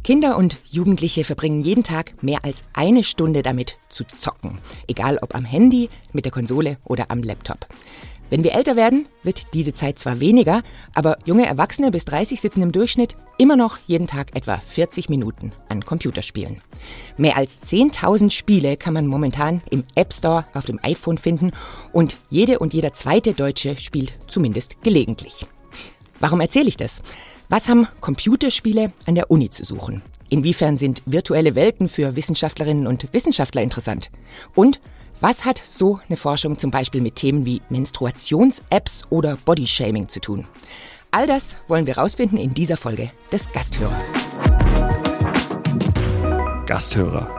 Kinder und Jugendliche verbringen jeden Tag mehr als 1 Stunde damit zu zocken. Egal ob am Handy, mit der Konsole oder am Laptop. Wenn wir älter werden, wird diese Zeit zwar weniger, aber junge Erwachsene bis 30 sitzen im Durchschnitt immer noch jeden Tag etwa 40 Minuten an Computerspielen. Mehr als 10.000 Spiele kann man momentan im App Store auf dem iPhone finden und jede und jeder zweite Deutsche spielt zumindest gelegentlich. Warum erzähle ich das? Was haben Computerspiele an der Uni zu suchen? Inwiefern sind virtuelle Welten für Wissenschaftlerinnen und Wissenschaftler interessant? Und was hat so eine Forschung zum Beispiel mit Themen wie Menstruations-Apps oder Bodyshaming zu tun? All das wollen wir rausfinden in dieser Folge des Gasthörer. Gasthörer.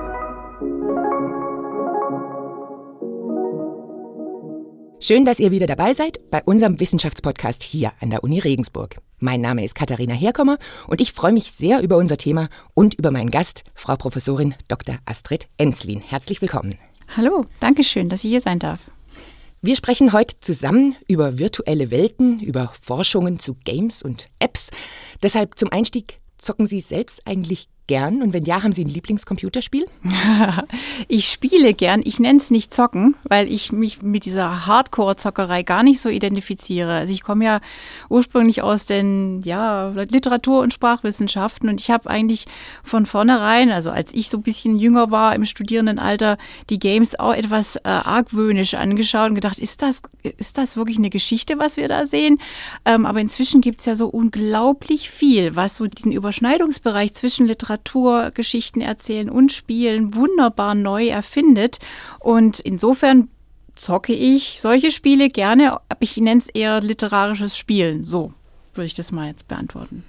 Schön, dass ihr wieder dabei seid bei unserem Wissenschaftspodcast hier an der Uni Regensburg. Mein Name ist Katharina Herkommer und ich freue mich sehr über unser Thema und über meinen Gast, Frau Professorin Dr. Astrid Enslin. Herzlich willkommen. Hallo, danke schön, dass ich hier sein darf. Wir sprechen heute zusammen über virtuelle Welten, über Forschungen zu Games und Apps. Deshalb zum Einstieg, zocken Sie selbst eigentlich gern? Und wenn ja, haben Sie ein Lieblingscomputerspiel? Ich spiele gern. Ich nenne es nicht zocken, weil ich mich mit dieser Hardcore-Zockerei gar nicht so identifiziere. Also ich komme ja ursprünglich aus den Literatur- und Sprachwissenschaften und ich habe eigentlich von vornherein, also als ich so ein bisschen jünger war im Studierendenalter, die Games auch etwas argwöhnisch angeschaut und gedacht, ist das wirklich eine Geschichte, was wir da sehen? Aber inzwischen gibt es ja so unglaublich viel, was so diesen Überschneidungsbereich zwischen Literatur, Geschichten erzählen und Spielen wunderbar neu erfindet. Und insofern zocke ich solche Spiele gerne, aber ich nenne es eher literarisches Spielen. So würde ich das mal jetzt beantworten.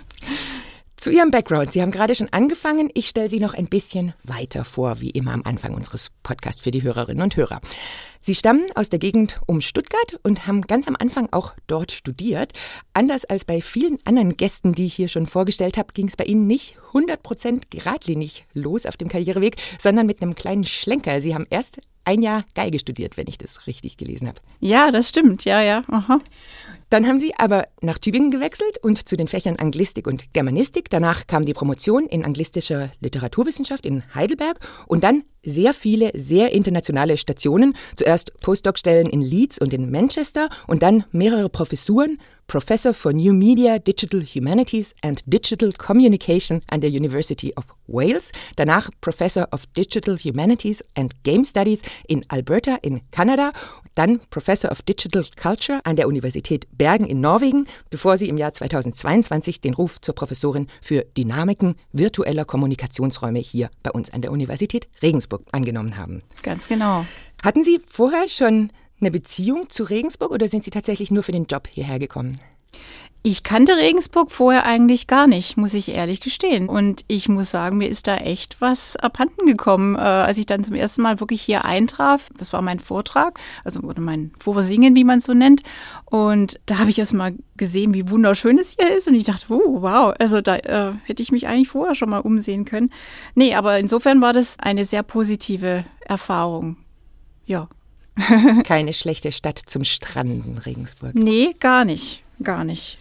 Zu Ihrem Background. Sie haben gerade schon angefangen. Ich stelle Sie noch ein bisschen weiter vor, wie immer am Anfang unseres Podcasts für die Hörerinnen und Hörer. Sie stammen aus der Gegend um Stuttgart und haben ganz am Anfang auch dort studiert. Anders als bei vielen anderen Gästen, die ich hier schon vorgestellt habe, ging es bei Ihnen nicht 100% geradlinig los auf dem Karriereweg, sondern mit einem kleinen Schlenker. Sie haben erst 1 Jahr Geige studiert, wenn ich das richtig gelesen habe. Ja, das stimmt. Ja. Aha. Dann haben Sie aber nach Tübingen gewechselt und zu den Fächern Anglistik und Germanistik. Danach kam die Promotion in anglistischer Literaturwissenschaft in Heidelberg und dann sehr viele, sehr internationale Stationen. Zuerst Postdoc-Stellen in Leeds und in Manchester und dann mehrere Professuren. Professor for New Media, Digital Humanities and Digital Communication an der University of Wales. Danach Professor of Digital Humanities and Game Studies in Alberta in Kanada. Dann Professor of Digital Culture an der Universität Bergen in Norwegen, bevor sie im Jahr 2022 den Ruf zur Professorin für Dynamiken virtueller Kommunikationsräume hier bei uns an der Universität Regensburg angenommen haben. Ganz genau. Hatten Sie vorher schon eine Beziehung zu Regensburg oder sind Sie tatsächlich nur für den Job hierher gekommen? Ich kannte Regensburg vorher eigentlich gar nicht, muss ich ehrlich gestehen. Und ich muss sagen, mir ist da echt was abhanden gekommen, als ich dann zum ersten Mal wirklich hier eintraf. Das war mein Vortrag, oder mein Vorsingen, wie man es so nennt. Und da habe ich erst mal gesehen, wie wunderschön es hier ist. Und ich dachte, wow, also da hätte ich mich eigentlich vorher schon mal umsehen können. Nee, aber insofern war das eine sehr positive Erfahrung. Ja. Keine schlechte Stadt zum Stranden, Regensburg. Nee, gar nicht. Gar nicht.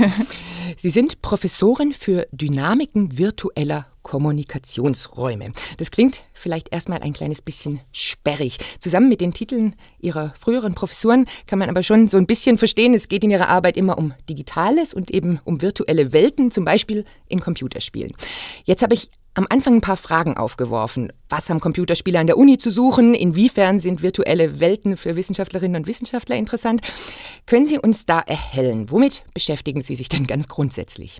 Sie sind Professorin für Dynamiken virtueller Kommunikationsräume. Das klingt vielleicht erstmal ein kleines bisschen sperrig. Zusammen mit den Titeln Ihrer früheren Professuren kann man aber schon so ein bisschen verstehen, es geht in Ihrer Arbeit immer um Digitales und eben um virtuelle Welten, zum Beispiel in Computerspielen. Jetzt habe ich am Anfang ein paar Fragen aufgeworfen. Was haben Computerspiele an der Uni zu suchen? Inwiefern sind virtuelle Welten für Wissenschaftlerinnen und Wissenschaftler interessant? Können Sie uns da erhellen? Womit beschäftigen Sie sich denn ganz grundsätzlich?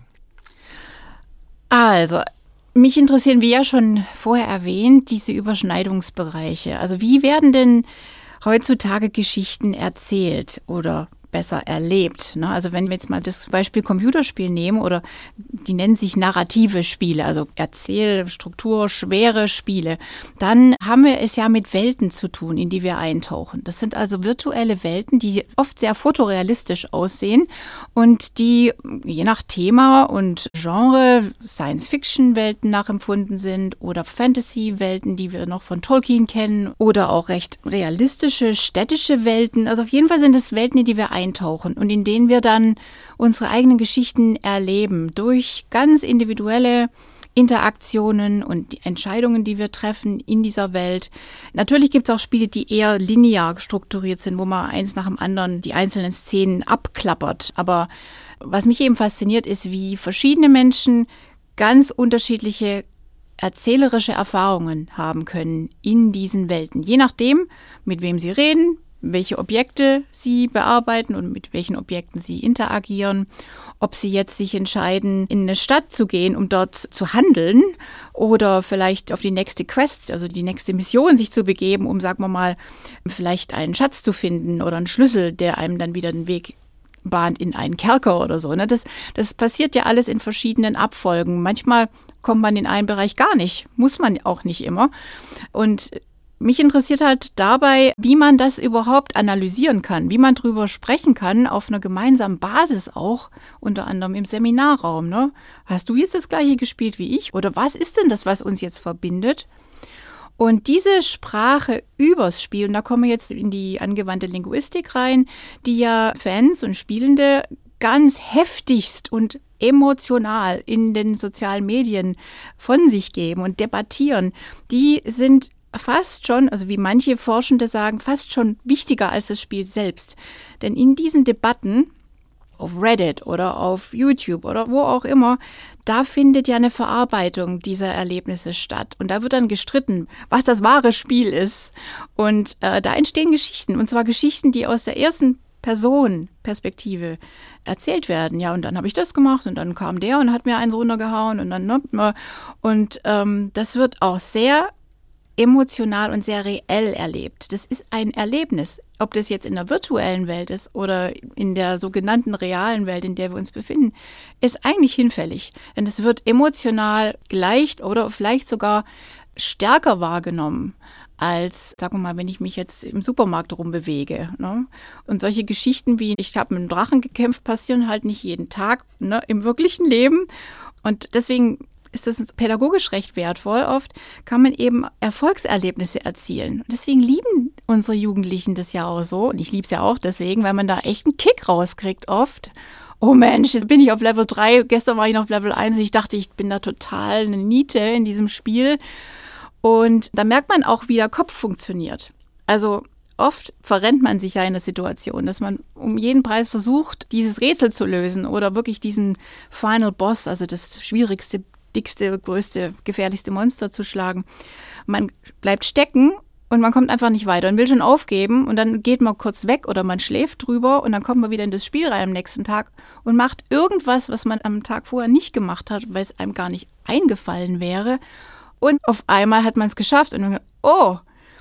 Also, mich interessieren, wie ja schon vorher erwähnt, diese Überschneidungsbereiche. Also wie werden denn heutzutage Geschichten erzählt oder besser erlebt? Also wenn wir jetzt mal das Beispiel Computerspiel nehmen oder die nennen sich narrative Spiele, also Erzählstruktur, schwere Spiele, dann haben wir es ja mit Welten zu tun, in die wir eintauchen. Das sind also virtuelle Welten, die oft sehr fotorealistisch aussehen und die je nach Thema und Genre Science-Fiction-Welten nachempfunden sind oder Fantasy-Welten, die wir noch von Tolkien kennen oder auch recht realistische städtische Welten. Also auf jeden Fall sind es Welten, in die wir eintauchen und in denen wir dann unsere eigenen Geschichten erleben durch ganz individuelle Interaktionen und die Entscheidungen, die wir treffen in dieser Welt. Natürlich gibt es auch Spiele, die eher linear strukturiert sind, wo man eins nach dem anderen die einzelnen Szenen abklappert. Aber was mich eben fasziniert, ist, wie verschiedene Menschen ganz unterschiedliche erzählerische Erfahrungen haben können in diesen Welten. Je nachdem, mit wem sie reden, welche Objekte sie bearbeiten und mit welchen Objekten sie interagieren, ob sie jetzt sich entscheiden, in eine Stadt zu gehen, um dort zu handeln oder vielleicht auf die nächste Quest, also die nächste Mission sich zu begeben, um, sagen wir mal, vielleicht einen Schatz zu finden oder einen Schlüssel, der einem dann wieder den Weg bahnt in einen Kerker oder so. Das passiert ja alles in verschiedenen Abfolgen. Manchmal kommt man in einen Bereich gar nicht, muss man auch nicht immer. Und mich interessiert halt dabei, wie man das überhaupt analysieren kann, wie man drüber sprechen kann, auf einer gemeinsamen Basis auch, unter anderem im Seminarraum. Ne? Hast du jetzt das Gleiche gespielt wie ich? Oder was ist denn das, was uns jetzt verbindet? Und diese Sprache übers Spiel, und da kommen wir jetzt in die angewandte Linguistik rein, die ja Fans und Spielende ganz heftigst und emotional in den sozialen Medien von sich geben und debattieren, die sind fast schon, also wie manche Forschende sagen, fast schon wichtiger als das Spiel selbst. Denn in diesen Debatten auf Reddit oder auf YouTube oder wo auch immer, da findet ja eine Verarbeitung dieser Erlebnisse statt. Und da wird dann gestritten, was das wahre Spiel ist. Und da entstehen Geschichten. Und zwar Geschichten, die aus der ersten Person-Perspektive erzählt werden. Ja, und dann habe ich das gemacht und dann kam der und hat mir eins runtergehauen und dann, ne? Und das wird auch sehr emotional und sehr reell erlebt. Das ist ein Erlebnis. Ob das jetzt in der virtuellen Welt ist oder in der sogenannten realen Welt, in der wir uns befinden, ist eigentlich hinfällig. Denn es wird emotional gleich oder vielleicht sogar stärker wahrgenommen als, sagen wir mal, wenn ich mich jetzt im Supermarkt rumbewege. Ne? Und solche Geschichten wie, ich habe mit einem Drachen gekämpft, passieren halt nicht jeden Tag, ne, im wirklichen Leben. Und deswegen ist das pädagogisch recht wertvoll. Oft kann man eben Erfolgserlebnisse erzielen. Deswegen lieben unsere Jugendlichen das ja auch so. Und ich liebe es ja auch deswegen, weil man da echt einen Kick rauskriegt oft. Oh Mensch, jetzt bin ich auf Level 3, gestern war ich noch auf Level 1 und ich dachte, ich bin da total eine Niete in diesem Spiel. Und da merkt man auch, wie der Kopf funktioniert. Also oft verrennt man sich ja in der Situation, dass man um jeden Preis versucht, dieses Rätsel zu lösen oder wirklich diesen Final Boss, also das schwierigste, dickste, größte, gefährlichste Monster zu schlagen. Man bleibt stecken und man kommt einfach nicht weiter und will schon aufgeben und dann geht man kurz weg oder man schläft drüber und dann kommt man wieder in das Spiel rein am nächsten Tag und macht irgendwas, was man am Tag vorher nicht gemacht hat, weil es einem gar nicht eingefallen wäre. Und auf einmal hat man es geschafft und dann, oh,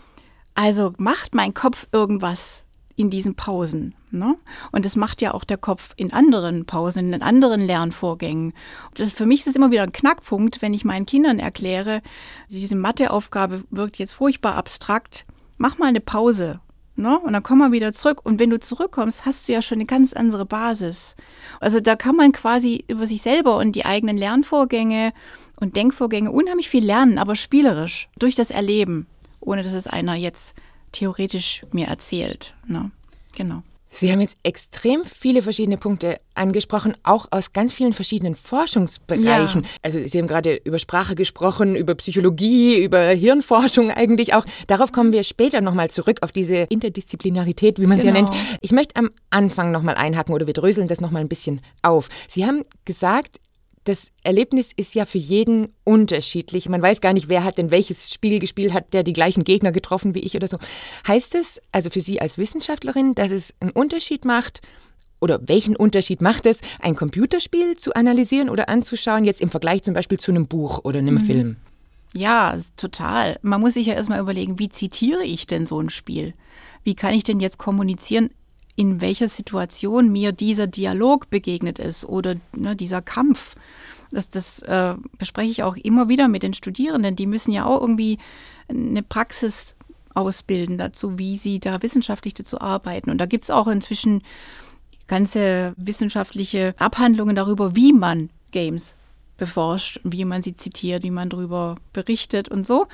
also macht mein Kopf irgendwas in diesen Pausen. Ne? Und das macht ja auch der Kopf in anderen Pausen, in anderen Lernvorgängen. Für mich ist es immer wieder ein Knackpunkt, wenn ich meinen Kindern erkläre, diese Matheaufgabe wirkt jetzt furchtbar abstrakt, mach mal eine Pause. Ne? Und dann komm mal wieder zurück. Und wenn du zurückkommst, hast du ja schon eine ganz andere Basis. Also da kann man quasi über sich selber und die eigenen Lernvorgänge und Denkvorgänge unheimlich viel lernen, aber spielerisch, durch das Erleben, ohne dass es einer jetzt theoretisch mir erzählt. Ne? Genau. Sie haben jetzt extrem viele verschiedene Punkte angesprochen, auch aus ganz vielen verschiedenen Forschungsbereichen. Ja. Also Sie haben gerade über Sprache gesprochen, über Psychologie, über Hirnforschung eigentlich auch. Darauf kommen wir später nochmal zurück, auf diese Interdisziplinarität, wie man sie ja nennt. Ich möchte am Anfang nochmal einhaken oder wir dröseln das nochmal ein bisschen auf. Sie haben gesagt, das Erlebnis ist ja für jeden unterschiedlich. Man weiß gar nicht, wer hat denn welches Spiel gespielt, hat der die gleichen Gegner getroffen wie ich oder so. Heißt es also für Sie als Wissenschaftlerin, dass es einen Unterschied macht, oder welchen Unterschied macht es, ein Computerspiel zu analysieren oder anzuschauen, jetzt im Vergleich zum Beispiel zu einem Buch oder einem Film? Ja, total. Man muss sich ja erstmal überlegen, wie zitiere ich denn so ein Spiel? Wie kann ich denn jetzt kommunizieren, in welcher Situation mir dieser Dialog begegnet ist oder dieser Kampf. Das bespreche ich auch immer wieder mit den Studierenden. Die müssen ja auch irgendwie eine Praxis ausbilden dazu, wie sie da wissenschaftlich dazu arbeiten. Und da gibt es auch inzwischen ganze wissenschaftliche Abhandlungen darüber, wie man Games beforscht, wie man sie zitiert, wie man darüber berichtet und so.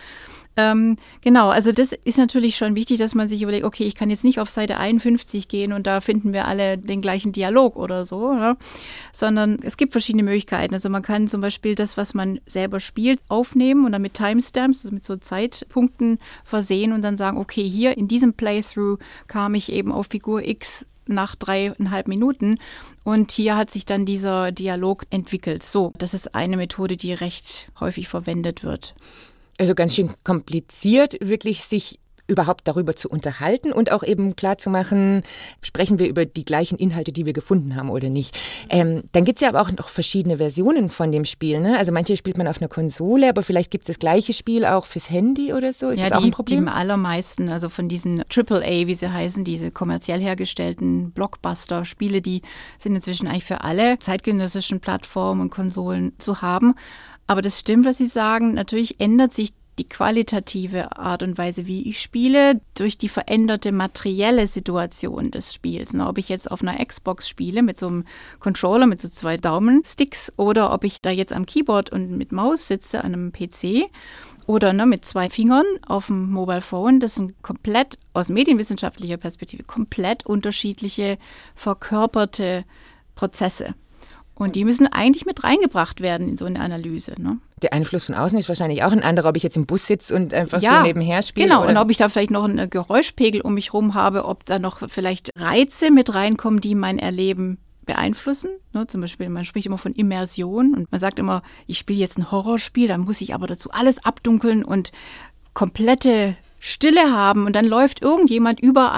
Genau, also das ist natürlich schon wichtig, dass man sich überlegt, okay, ich kann jetzt nicht auf Seite 51 gehen und da finden wir alle den gleichen Dialog oder so, oder? Sondern es gibt verschiedene Möglichkeiten. Also man kann zum Beispiel das, was man selber spielt, aufnehmen und dann mit Timestamps, also mit so Zeitpunkten versehen und dann sagen, okay, hier in diesem Playthrough kam ich eben auf Figur X nach 3,5 Minuten und hier hat sich dann dieser Dialog entwickelt. So, das ist eine Methode, die recht häufig verwendet wird. Also ganz schön kompliziert, wirklich sich überhaupt darüber zu unterhalten und auch eben klar zu machen, sprechen wir über die gleichen Inhalte, die wir gefunden haben oder nicht. Dann gibt es ja aber auch noch verschiedene Versionen von dem Spiel, ne? Also manche spielt man auf einer Konsole, aber vielleicht gibt es das gleiche Spiel auch fürs Handy oder so. Ist das auch ein Problem? Die allermeisten, also von diesen AAA, wie sie heißen, diese kommerziell hergestellten Blockbuster-Spiele, die sind inzwischen eigentlich für alle zeitgenössischen Plattformen und Konsolen zu haben. Aber das stimmt, was Sie sagen. Natürlich ändert sich die qualitative Art und Weise, wie ich spiele, durch die veränderte materielle Situation des Spiels. Ob ich jetzt auf einer Xbox spiele mit so einem Controller, mit so 2 Daumensticks oder ob ich da jetzt am Keyboard und mit Maus sitze an einem PC oder mit 2 Fingern auf dem Mobile Phone, das sind komplett aus medienwissenschaftlicher Perspektive komplett unterschiedliche verkörperte Prozesse. Und die müssen eigentlich mit reingebracht werden in so eine Analyse. Ne? Der Einfluss von außen ist wahrscheinlich auch ein anderer, ob ich jetzt im Bus sitze und einfach so nebenher spiele. Genau, und ob ich da vielleicht noch einen Geräuschpegel um mich rum habe, ob da noch vielleicht Reize mit reinkommen, die mein Erleben beeinflussen. Ne? Zum Beispiel, man spricht immer von Immersion und man sagt immer, ich spiele jetzt ein Horrorspiel, dann muss ich aber dazu alles abdunkeln und komplette Stille haben und dann läuft irgendjemand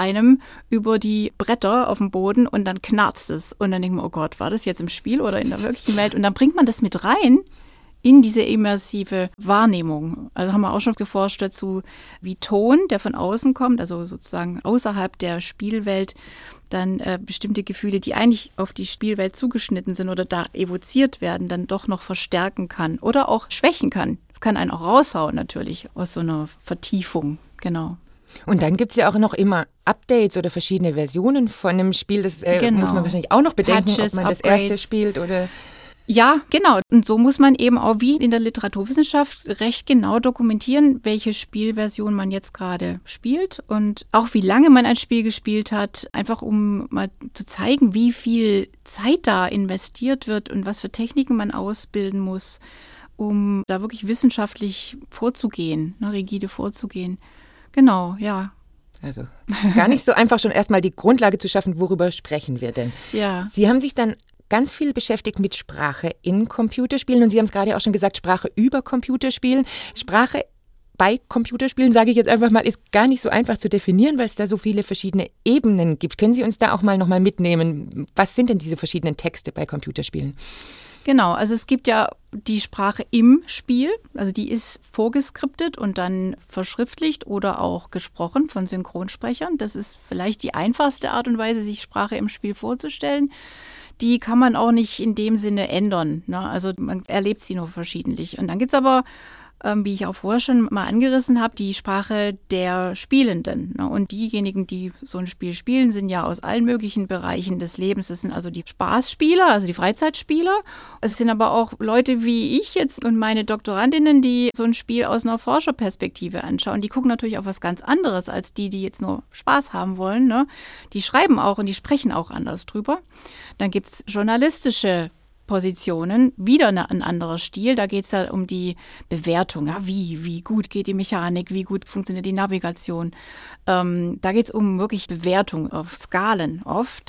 über die Bretter auf dem Boden und dann knarzt es. Und dann denkt man, oh Gott, war das jetzt im Spiel oder in der wirklichen Welt? Und dann bringt man das mit rein in diese immersive Wahrnehmung. Also haben wir auch schon geforscht dazu, wie Ton, der von außen kommt, also sozusagen außerhalb der Spielwelt, dann bestimmte Gefühle, die eigentlich auf die Spielwelt zugeschnitten sind oder da evoziert werden, dann doch noch verstärken kann oder auch schwächen kann. Das kann einen auch raushauen natürlich aus so einer Vertiefung. Genau. Und dann gibt es ja auch noch immer Updates oder verschiedene Versionen von einem Spiel. Das muss man wahrscheinlich auch noch bedenken, Patches, ob man das Upgrades. erste spielt oder... Ja, genau. Und so muss man eben auch wie in der Literaturwissenschaft recht genau dokumentieren, welche Spielversion man jetzt gerade spielt und auch wie lange man ein Spiel gespielt hat, einfach um mal zu zeigen, wie viel Zeit da investiert wird und was für Techniken man ausbilden muss, um da wirklich wissenschaftlich vorzugehen, rigide vorzugehen. Genau, ja. Also gar nicht so einfach, schon erstmal die Grundlage zu schaffen, worüber sprechen wir denn? Ja. Sie haben sich dann ganz viel beschäftigt mit Sprache in Computerspielen und Sie haben es gerade auch schon gesagt, Sprache über Computerspielen. Sprache bei Computerspielen, sage ich jetzt einfach mal, ist gar nicht so einfach zu definieren, weil es da so viele verschiedene Ebenen gibt. Können Sie uns da auch mal nochmal mitnehmen? Was sind denn diese verschiedenen Texte bei Computerspielen? Genau, also es gibt ja die Sprache im Spiel, also die ist vorgeskriptet und dann verschriftlicht oder auch gesprochen von Synchronsprechern. Das ist vielleicht die einfachste Art und Weise, sich Sprache im Spiel vorzustellen. Die kann man auch nicht in dem Sinne ändern, ne? Also man erlebt sie nur verschiedentlich. Und dann gibt es aber, wie ich auch vorher schon mal angerissen habe, die Sprache der Spielenden. Ne? Und diejenigen, die so ein Spiel spielen, sind ja aus allen möglichen Bereichen des Lebens. Das sind also die Spaßspieler, also die Freizeitspieler. Es sind aber auch Leute wie ich jetzt und meine Doktorandinnen, die so ein Spiel aus einer Forscherperspektive anschauen. Die gucken natürlich auf was ganz anderes als die jetzt nur Spaß haben wollen. Ne? Die schreiben auch und die sprechen auch anders drüber. Dann gibt es journalistische Positionen, wieder ein anderer Stil. Da geht es ja um die Bewertung. Ja, wie gut geht die Mechanik, wie gut funktioniert die Navigation. Da geht es um wirklich Bewertung auf Skalen oft.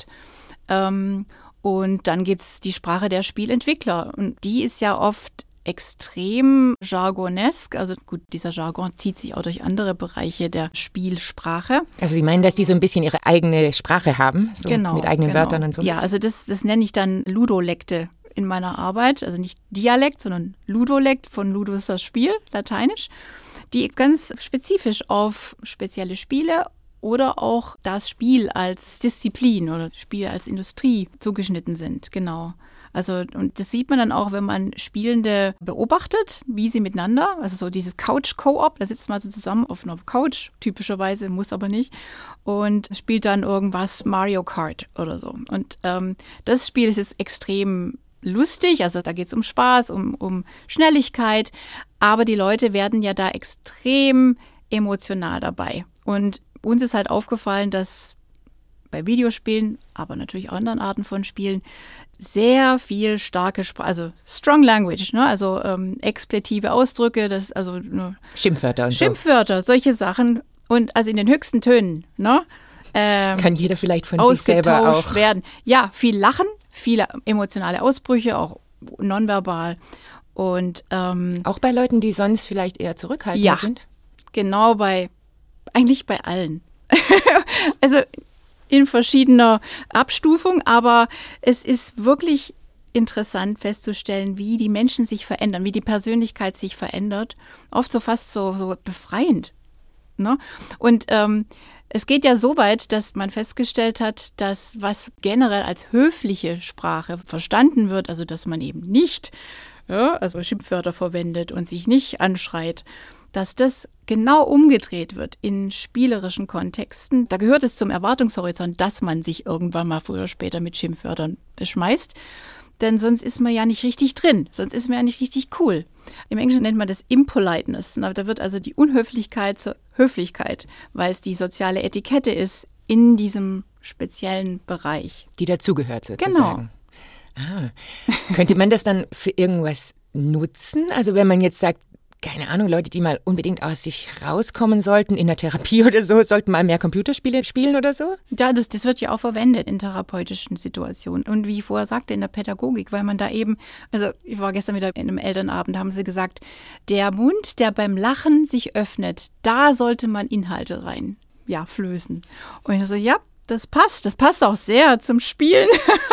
Und dann gibt es die Sprache der Spielentwickler. Und die ist ja oft extrem jargonesk. Also gut, dieser Jargon zieht sich auch durch andere Bereiche der Spielsprache. Also Sie meinen, dass die so ein bisschen ihre eigene Sprache haben? So genau. Mit eigenen Wörtern und so? Ja, also das nenne ich dann Ludolekte in meiner Arbeit. Also nicht Dialekt, sondern Ludolekt, von Ludus das Spiel, lateinisch, die ganz spezifisch auf spezielle Spiele oder auch das Spiel als Disziplin oder Spiel als Industrie zugeschnitten sind. Genau. Also, und das sieht man dann auch, wenn man Spielende beobachtet, wie sie miteinander, also so dieses Couch-Co-op, da sitzt man so zusammen auf einer Couch, typischerweise, muss aber nicht, und spielt dann irgendwas Mario Kart oder so. Und das Spiel ist jetzt extrem lustig, also da geht es um Spaß, um Schnelligkeit, aber die Leute werden ja da extrem emotional dabei. Und uns ist halt aufgefallen, dass bei Videospielen, aber natürlich auch anderen Arten von Spielen, sehr viel starke Sprache, also Strong Language, ne? Also expletive Ausdrücke, Schimpfwörter und Schimpfwörter, solche Sachen und also in den höchsten Tönen, ne? Kann jeder vielleicht von sich selber auch werden. Ja, viel Lachen, viele emotionale Ausbrüche, auch nonverbal und auch bei Leuten, die sonst vielleicht eher zurückhaltend sind? Genau, eigentlich bei allen. Also in verschiedener Abstufung, aber es ist wirklich interessant festzustellen, wie die Menschen sich verändern, wie die Persönlichkeit sich verändert. Oft so fast so befreiend. Ne? Und es geht ja so weit, dass man festgestellt hat, dass was generell als höfliche Sprache verstanden wird, also dass man eben nicht also Schimpfwörter verwendet und sich nicht anschreit, dass das genau umgedreht wird in spielerischen Kontexten. Da gehört es zum Erwartungshorizont, dass man sich irgendwann mal früher oder später mit Schimpfwörtern beschmeißt. Denn sonst ist man ja nicht richtig drin, sonst ist man ja nicht richtig cool. Im Englischen nennt man das Impoliteness. Da wird also die Unhöflichkeit zur Höflichkeit, weil es die soziale Etikette ist in diesem speziellen Bereich. Die dazugehört sozusagen. Genau. Könnte man das dann für irgendwas nutzen? Also wenn man jetzt sagt, keine Ahnung, Leute, die mal unbedingt aus sich rauskommen sollten, in der Therapie oder so, sollten mal mehr Computerspiele spielen oder so? Ja, das wird ja auch verwendet in therapeutischen Situationen. Und wie ich vorher sagte, in der Pädagogik, weil man da eben, also ich war gestern wieder in einem Elternabend, haben sie gesagt, der Mund, der beim Lachen sich öffnet, da sollte man Inhalte rein, flößen. Und ich so, ja, das passt auch sehr zum Spielen.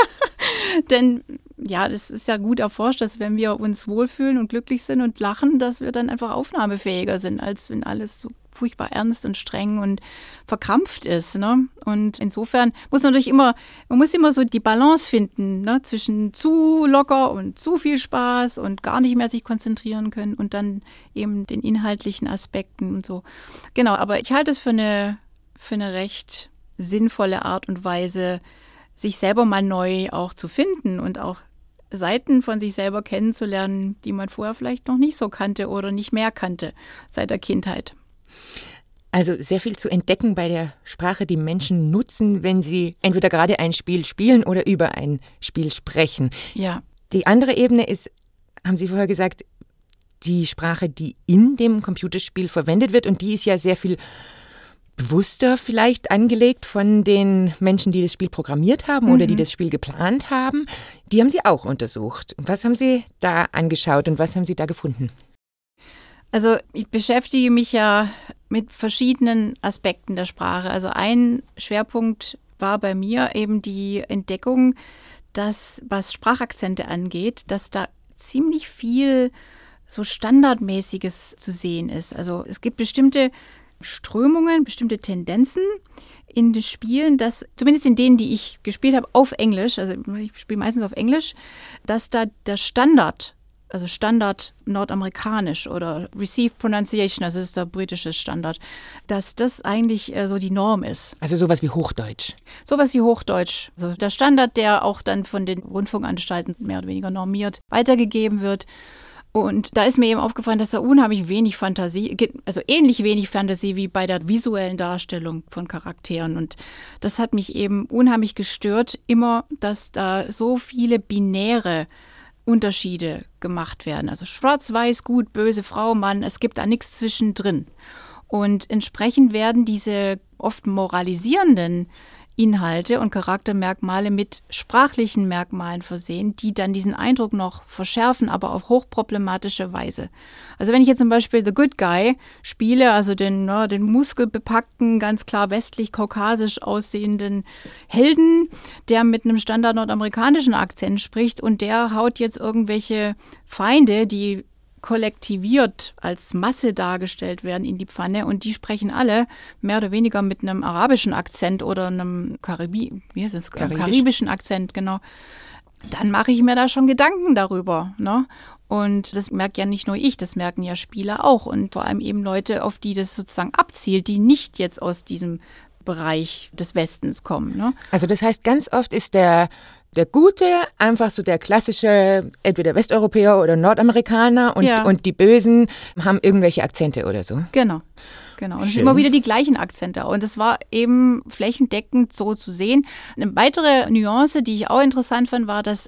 Denn das ist ja gut erforscht, dass wenn wir uns wohlfühlen und glücklich sind und lachen, dass wir dann einfach aufnahmefähiger sind, als wenn alles so furchtbar ernst und streng und verkrampft ist. Ne? Und insofern muss man muss immer so die Balance finden, ne? Zwischen zu locker und zu viel Spaß und gar nicht mehr sich konzentrieren können und dann eben den inhaltlichen Aspekten und so. Genau, aber ich halte es für eine recht sinnvolle Art und Weise, sich selber mal neu auch zu finden und auch Seiten von sich selber kennenzulernen, die man vorher vielleicht noch nicht so kannte oder nicht mehr kannte seit der Kindheit. Also sehr viel zu entdecken bei der Sprache, die Menschen nutzen, wenn sie entweder gerade ein Spiel spielen oder über ein Spiel sprechen. Ja. Die andere Ebene ist, haben Sie vorher gesagt, die Sprache, die in dem Computerspiel verwendet wird, und die ist ja sehr viel bewusster vielleicht angelegt von den Menschen, die das Spiel programmiert haben oder die das Spiel geplant haben. Die haben Sie auch untersucht. Was haben Sie da angeschaut und was haben Sie da gefunden? Also ich beschäftige mich ja mit verschiedenen Aspekten der Sprache. Also ein Schwerpunkt war bei mir eben die Entdeckung, dass, was Sprachakzente angeht, dass da ziemlich viel so Standardmäßiges zu sehen ist. Also es gibt bestimmte Strömungen, bestimmte Tendenzen in den Spielen, dass zumindest in denen, die ich gespielt habe, auf Englisch, also ich spiele meistens auf Englisch, dass da der Standard, also Standard nordamerikanisch oder Received Pronunciation, also das ist der britische Standard, dass das eigentlich so die Norm ist. Also sowas wie Hochdeutsch. Sowas wie Hochdeutsch. Also der Standard, der auch dann von den Rundfunkanstalten mehr oder weniger normiert weitergegeben wird. Und da ist mir eben aufgefallen, dass da unheimlich wenig Fantasie, also ähnlich wenig Fantasie wie bei der visuellen Darstellung von Charakteren. Und das hat mich eben unheimlich gestört, immer, dass da so viele binäre Unterschiede gemacht werden. Also schwarz, weiß, gut, böse, Frau, Mann, es gibt da nichts zwischendrin. Und entsprechend werden diese oft moralisierenden Inhalte und Charaktermerkmale mit sprachlichen Merkmalen versehen, die dann diesen Eindruck noch verschärfen, aber auf hochproblematische Weise. Also wenn ich jetzt zum Beispiel The Good Guy spiele, also den muskelbepackten, ganz klar westlich-kaukasisch aussehenden Helden, der mit einem standard nordamerikanischen Akzent spricht und der haut jetzt irgendwelche Feinde, die kollektiviert als Masse dargestellt werden in die Pfanne und die sprechen alle mehr oder weniger mit einem arabischen Akzent oder einem karibischen Akzent, genau. Dann mache ich mir da schon Gedanken darüber, ne? Und das merkt ja nicht nur ich, das merken ja Spieler auch und vor allem eben Leute, auf die das sozusagen abzielt, die nicht jetzt aus diesem Bereich des Westens kommen, ne? Also das heißt, ganz oft ist der der Gute, einfach so der klassische, entweder Westeuropäer oder Nordamerikaner und die Bösen haben irgendwelche Akzente oder so. Genau. Und es sind immer wieder die gleichen Akzente. Und es war eben flächendeckend so zu sehen. Eine weitere Nuance, die ich auch interessant fand, war, dass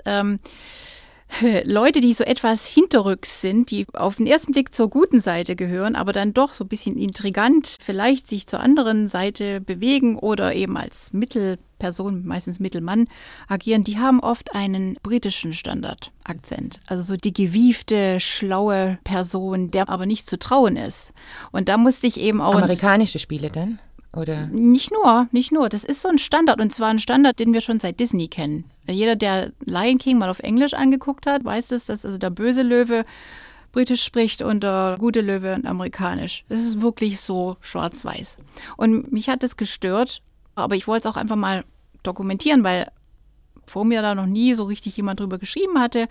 Leute, die so etwas hinterrücks sind, die auf den ersten Blick zur guten Seite gehören, aber dann doch so ein bisschen intrigant vielleicht sich zur anderen Seite bewegen oder eben als Mittelperson, meistens Mittelmann, agieren, die haben oft einen britischen Standardakzent. Also so die gewiefte, schlaue Person, der aber nicht zu trauen ist. Und da musste ich eben auch... Amerikanische Spiele dann? Oder? Nicht nur. Das ist so ein Standard und zwar ein Standard, den wir schon seit Disney kennen. Jeder, der Lion King mal auf Englisch angeguckt hat, weiß das, dass also der böse Löwe britisch spricht und der gute Löwe amerikanisch. Das ist wirklich so schwarz-weiß. Und mich hat das gestört, aber ich wollte es auch einfach mal dokumentieren, weil vor mir da noch nie so richtig jemand drüber geschrieben hatte.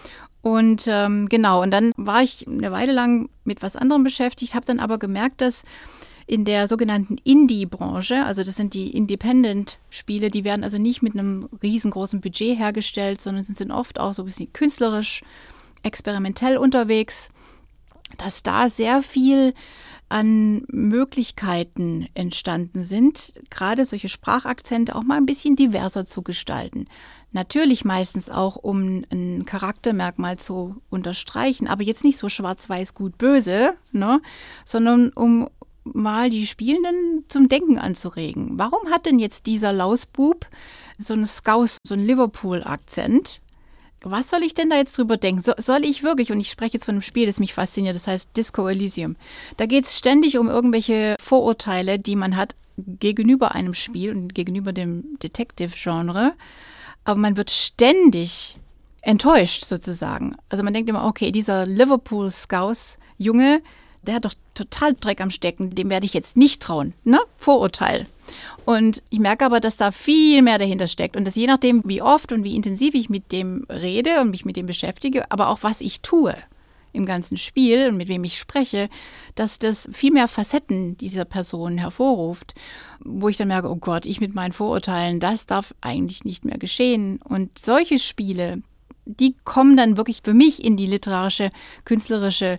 Und und dann war ich eine Weile lang mit was anderem beschäftigt, habe dann aber gemerkt, dass in der sogenannten Indie-Branche, also das sind die Independent-Spiele, die werden also nicht mit einem riesengroßen Budget hergestellt, sondern sind oft auch so ein bisschen künstlerisch, experimentell unterwegs, dass da sehr viel an Möglichkeiten entstanden sind, gerade solche Sprachakzente auch mal ein bisschen diverser zu gestalten. Natürlich meistens auch, um ein Charaktermerkmal zu unterstreichen, aber jetzt nicht so schwarz-weiß, gut, böse, ne, sondern um mal die Spielenden zum Denken anzuregen. Warum hat denn jetzt dieser Lausbub so einen Scouse, so einen Liverpool-Akzent? Was soll ich denn da jetzt drüber denken? Soll ich wirklich, und ich spreche jetzt von einem Spiel, das mich fasziniert, das heißt Disco Elysium. Da geht es ständig um irgendwelche Vorurteile, die man hat gegenüber einem Spiel und gegenüber dem Detective-Genre. Aber man wird ständig enttäuscht sozusagen. Also man denkt immer, okay, dieser Liverpool-Scouse-Junge, der hat doch total Dreck am Stecken, dem werde ich jetzt nicht trauen, ne? Vorurteil. Und ich merke aber, dass da viel mehr dahinter steckt und dass je nachdem, wie oft und wie intensiv ich mit dem rede und mich mit dem beschäftige, aber auch was ich tue im ganzen Spiel und mit wem ich spreche, dass das viel mehr Facetten dieser Person hervorruft, wo ich dann merke, oh Gott, ich mit meinen Vorurteilen, das darf eigentlich nicht mehr geschehen. Und solche Spiele, die kommen dann wirklich für mich in die literarische, künstlerische,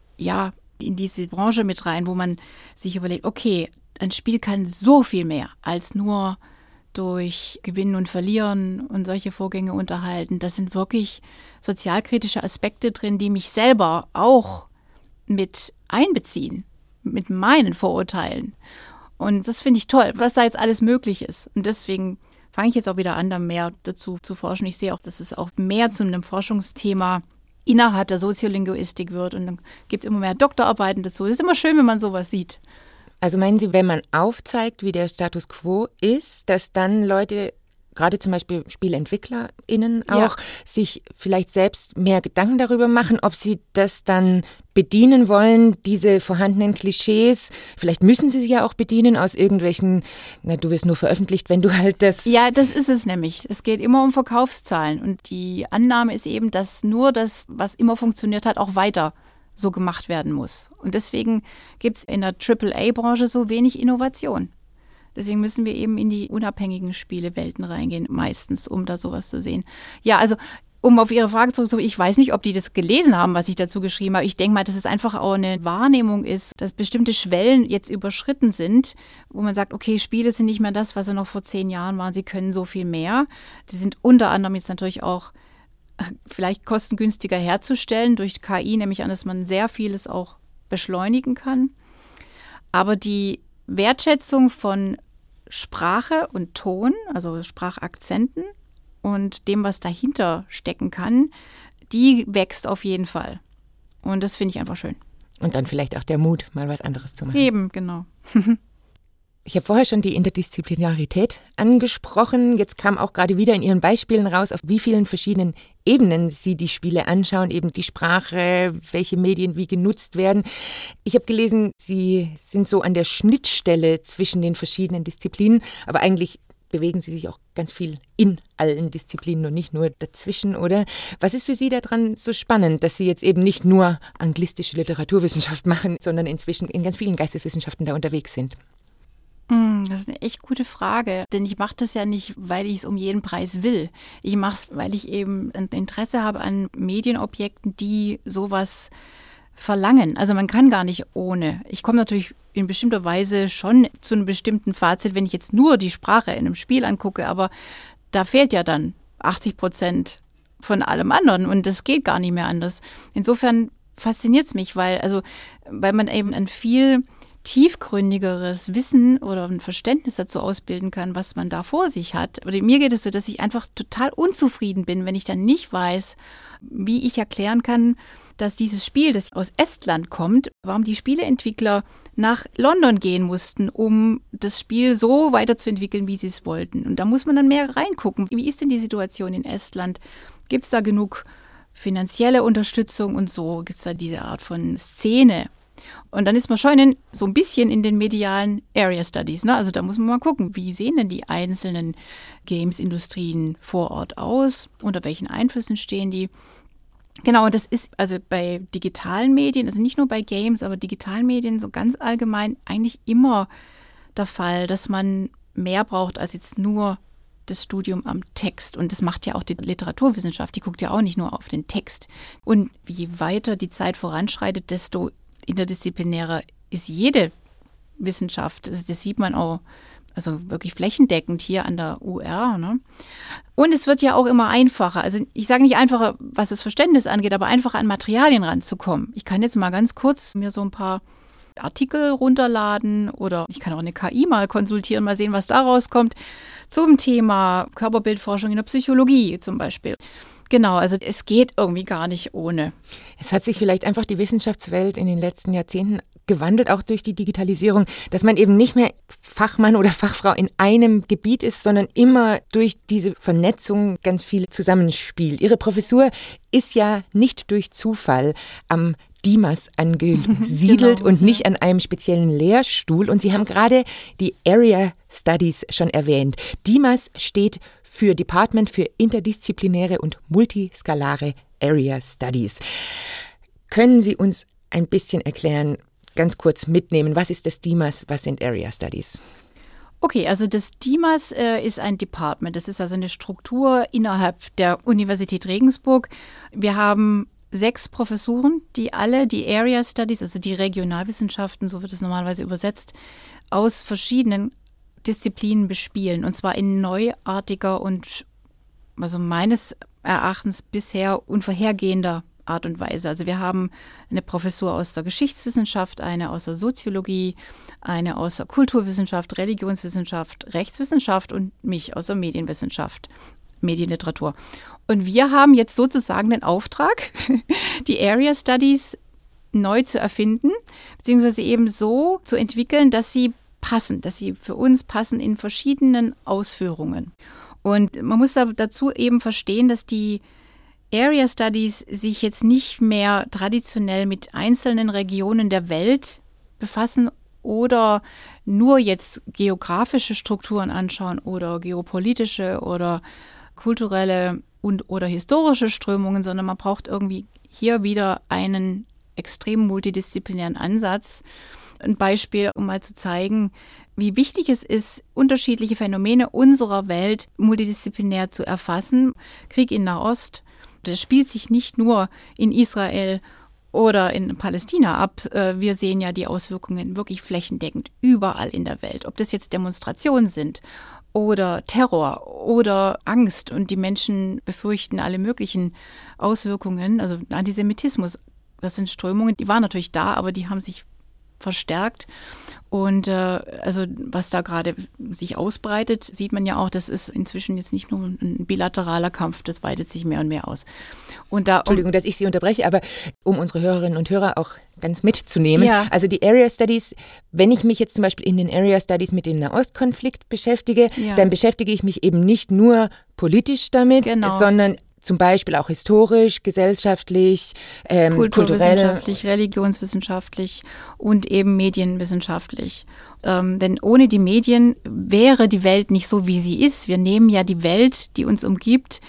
in diese Branche mit rein, wo man sich überlegt, okay, ein Spiel kann so viel mehr als nur durch Gewinnen und Verlieren und solche Vorgänge unterhalten. Das sind wirklich sozialkritische Aspekte drin, die mich selber auch mit einbeziehen, mit meinen Vorurteilen. Und das finde ich toll, was da jetzt alles möglich ist. Und deswegen fange ich jetzt auch wieder an, da mehr dazu zu forschen. Ich sehe auch, dass es auch mehr zu einem Forschungsthema innerhalb der Soziolinguistik wird und dann gibt es immer mehr Doktorarbeiten dazu. Es ist immer schön, wenn man sowas sieht. Also meinen Sie, wenn man aufzeigt, wie der Status quo ist, dass dann Leute, gerade zum Beispiel SpielentwicklerInnen auch, sich vielleicht selbst mehr Gedanken darüber machen, ob sie das dann bedienen wollen, diese vorhandenen Klischees. Vielleicht müssen sie ja auch bedienen aus irgendwelchen, du wirst nur veröffentlicht, wenn du halt das... Ja, das ist es nämlich. Es geht immer um Verkaufszahlen und die Annahme ist eben, dass nur das, was immer funktioniert hat, auch weiter so gemacht werden muss. Und deswegen gibt es in der AAA-Branche so wenig Innovation. Deswegen müssen wir eben in die unabhängigen Spielewelten reingehen, meistens, um da sowas zu sehen. Ja, also um auf Ihre Frage zurückzukommen, ich weiß nicht, ob die das gelesen haben, was ich dazu geschrieben habe. Ich denke mal, dass es einfach auch eine Wahrnehmung ist, dass bestimmte Schwellen jetzt überschritten sind, wo man sagt, okay, Spiele sind nicht mehr das, was sie noch vor 10 Jahren waren. Sie können so viel mehr. Sie sind unter anderem jetzt natürlich auch vielleicht kostengünstiger herzustellen durch KI, nämlich an, dass man sehr vieles auch beschleunigen kann. Aber die Wertschätzung von Sprache und Ton, also Sprachakzenten und dem, was dahinter stecken kann, die wächst auf jeden Fall. Und das finde ich einfach schön. Und dann vielleicht auch der Mut, mal was anderes zu machen. Eben, genau. Ich habe vorher schon die Interdisziplinarität angesprochen. Jetzt kam auch gerade wieder in Ihren Beispielen raus, auf wie vielen verschiedenen Ebenen Sie die Spiele anschauen, eben die Sprache, welche Medien wie genutzt werden. Ich habe gelesen, Sie sind so an der Schnittstelle zwischen den verschiedenen Disziplinen, aber eigentlich bewegen Sie sich auch ganz viel in allen Disziplinen und nicht nur dazwischen, oder? Was ist für Sie daran so spannend, dass Sie jetzt eben nicht nur anglistische Literaturwissenschaft machen, sondern inzwischen in ganz vielen Geisteswissenschaften da unterwegs sind? Das ist eine echt gute Frage, denn ich mache das ja nicht, weil ich es um jeden Preis will. Ich mache es, weil ich eben ein Interesse habe an Medienobjekten, die sowas verlangen. Also man kann gar nicht ohne. Ich komme natürlich in bestimmter Weise schon zu einem bestimmten Fazit, wenn ich jetzt nur die Sprache in einem Spiel angucke, aber da fehlt ja dann 80% von allem anderen und das geht gar nicht mehr anders. Insofern fasziniert es mich, weil man eben ein viel tiefgründigeres Wissen oder ein Verständnis dazu ausbilden kann, was man da vor sich hat. Oder mir geht es so, dass ich einfach total unzufrieden bin, wenn ich dann nicht weiß, wie ich erklären kann, dass dieses Spiel, das aus Estland kommt, warum die Spieleentwickler nach London gehen mussten, um das Spiel so weiterzuentwickeln, wie sie es wollten. Und da muss man dann mehr reingucken. Wie ist denn die Situation in Estland? Gibt es da genug finanzielle Unterstützung und so? Gibt es da diese Art von Szene? Und dann ist man schon so ein bisschen in den medialen Area Studies. Ne? Also da muss man mal gucken, wie sehen denn die einzelnen Games-Industrien vor Ort aus? Unter welchen Einflüssen stehen die? Genau, und das ist also bei digitalen Medien, also nicht nur bei Games, aber digitalen Medien so ganz allgemein eigentlich immer der Fall, dass man mehr braucht als jetzt nur das Studium am Text. Und das macht ja auch die Literaturwissenschaft, die guckt ja auch nicht nur auf den Text. Und je weiter die Zeit voranschreitet, desto interdisziplinärer ist jede Wissenschaft. Also das sieht man auch also wirklich flächendeckend hier an der UR. Ne? Und es wird ja auch immer einfacher. Also ich sage nicht einfacher, was das Verständnis angeht, aber einfacher an Materialien ranzukommen. Ich kann jetzt mal ganz kurz mir so ein paar Artikel runterladen oder ich kann auch eine KI mal konsultieren, mal sehen, was da rauskommt zum Thema Körperbildforschung in der Psychologie zum Beispiel. Genau, also es geht irgendwie gar nicht ohne. Es hat sich vielleicht einfach die Wissenschaftswelt in den letzten Jahrzehnten gewandelt, auch durch die Digitalisierung, dass man eben nicht mehr Fachmann oder Fachfrau in einem Gebiet ist, sondern immer durch diese Vernetzung ganz viel zusammenspielt. Ihre Professur ist ja nicht durch Zufall am DIMAS angesiedelt genau, und nicht an einem speziellen Lehrstuhl. Und Sie haben gerade die Area Studies schon erwähnt. DIMAS steht für Department für interdisziplinäre und multiskalare Area Studies. Können Sie uns ein bisschen erklären, ganz kurz mitnehmen, was ist das DIMAS, was sind Area Studies? Okay, also das DIMAS ist ein Department. Das ist also eine Struktur innerhalb der Universität Regensburg. Wir haben 6 Professuren, die alle die Area Studies, also die Regionalwissenschaften, so wird es normalerweise übersetzt, aus verschiedenen Disziplinen bespielen. Und zwar in neuartiger und also meines Erachtens bisher unvorhergehender Art und Weise. Also wir haben eine Professur aus der Geschichtswissenschaft, eine aus der Soziologie, eine aus der Kulturwissenschaft, Religionswissenschaft, Rechtswissenschaft und mich aus der Medienwissenschaft, Medienliteratur. Und wir haben jetzt sozusagen den Auftrag, die Area Studies neu zu erfinden, beziehungsweise eben so zu entwickeln, dass sie passen, dass sie für uns passen in verschiedenen Ausführungen. Und man muss dazu eben verstehen, dass die Area Studies sich jetzt nicht mehr traditionell mit einzelnen Regionen der Welt befassen oder nur jetzt geografische Strukturen anschauen oder geopolitische oder kulturelle oder historische Strömungen, sondern man braucht irgendwie hier wieder einen extrem multidisziplinären Ansatz. Ein Beispiel, um mal zu zeigen, wie wichtig es ist, unterschiedliche Phänomene unserer Welt multidisziplinär zu erfassen. Krieg in Nahost, das spielt sich nicht nur in Israel oder in Palästina ab. Wir sehen ja die Auswirkungen wirklich flächendeckend überall in der Welt. Ob das jetzt Demonstrationen sind oder Terror oder Angst und die Menschen befürchten alle möglichen Auswirkungen. Also Antisemitismus, das sind Strömungen, die waren natürlich da, aber die haben sich verstärkt. Und also was da gerade sich ausbreitet, sieht man ja auch, das ist inzwischen jetzt nicht nur ein bilateraler Kampf, das weitet sich mehr und mehr aus. Und da, Entschuldigung, dass ich Sie unterbreche, aber um unsere Hörerinnen und Hörer auch ganz mitzunehmen. Ja. Also die Area Studies, wenn ich mich jetzt zum Beispiel in den Area Studies mit dem Nahostkonflikt beschäftige, dann beschäftige ich mich eben nicht nur politisch damit, sondern zum Beispiel auch historisch, gesellschaftlich, kulturwissenschaftlich, religionswissenschaftlich und eben medienwissenschaftlich. Denn ohne die Medien wäre die Welt nicht so, wie sie ist. Wir nehmen ja die Welt, die uns umgibt,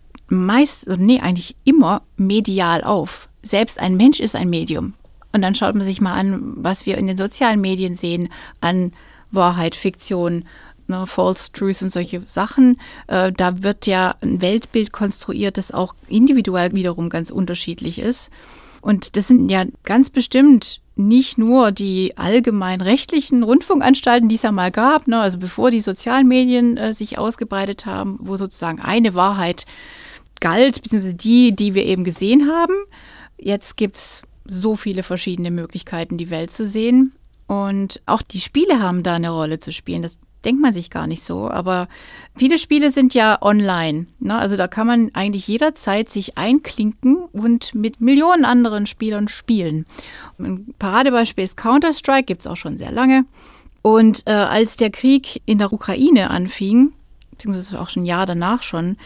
eigentlich immer medial auf. Selbst ein Mensch ist ein Medium. Und dann schaut man sich mal an, was wir in den sozialen Medien sehen, an Wahrheit, Fiktion, False Truth und solche Sachen. Da wird ja ein Weltbild konstruiert, das auch individuell wiederum ganz unterschiedlich ist. Und das sind ja ganz bestimmt nicht nur die allgemein rechtlichen Rundfunkanstalten, die es ja mal gab, also bevor die sozialen Medien sich ausgebreitet haben, wo sozusagen eine Wahrheit galt, beziehungsweise die wir eben gesehen haben. Jetzt gibt es so viele verschiedene Möglichkeiten, die Welt zu sehen. Und auch die Spiele haben da eine Rolle zu spielen. Das denkt man sich gar nicht so. Aber viele Spiele sind ja online. Also da kann man eigentlich jederzeit sich einklinken und mit Millionen anderen Spielern spielen. Ein Paradebeispiel ist Counter-Strike, gibt es auch schon sehr lange. Und als der Krieg in der Ukraine anfing, beziehungsweise auch schon ein Jahr danach schon,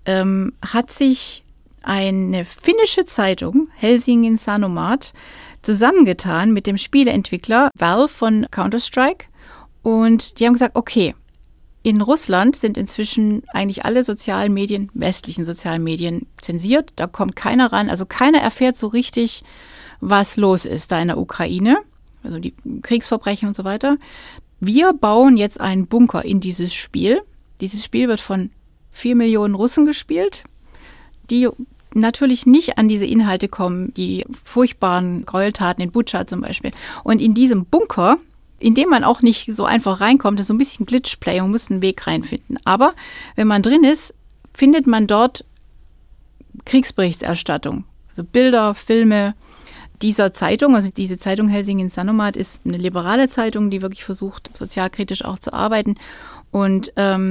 hat sich eine finnische Zeitung, Helsingin Sanomat, zusammengetan mit dem Spieleentwickler Valve von Counter-Strike. Und die haben gesagt, okay, in Russland sind inzwischen eigentlich alle sozialen Medien, westlichen sozialen Medien zensiert. Da kommt keiner ran. Also keiner erfährt so richtig, was los ist da in der Ukraine. Also die Kriegsverbrechen und so weiter. Wir bauen jetzt einen Bunker in dieses Spiel. Dieses Spiel wird von 4 Millionen Russen gespielt, die natürlich nicht an diese Inhalte kommen, die furchtbaren Gräueltaten in Butscha zum Beispiel. Und in diesem Bunker, in dem man auch nicht so einfach reinkommt, das ist so ein bisschen Glitchplay, man muss einen Weg reinfinden. Aber wenn man drin ist, findet man dort Kriegsberichterstattung, also Bilder, Filme dieser Zeitung. Also diese Zeitung Helsingin Sanomat ist eine liberale Zeitung, die wirklich versucht, sozialkritisch auch zu arbeiten. Und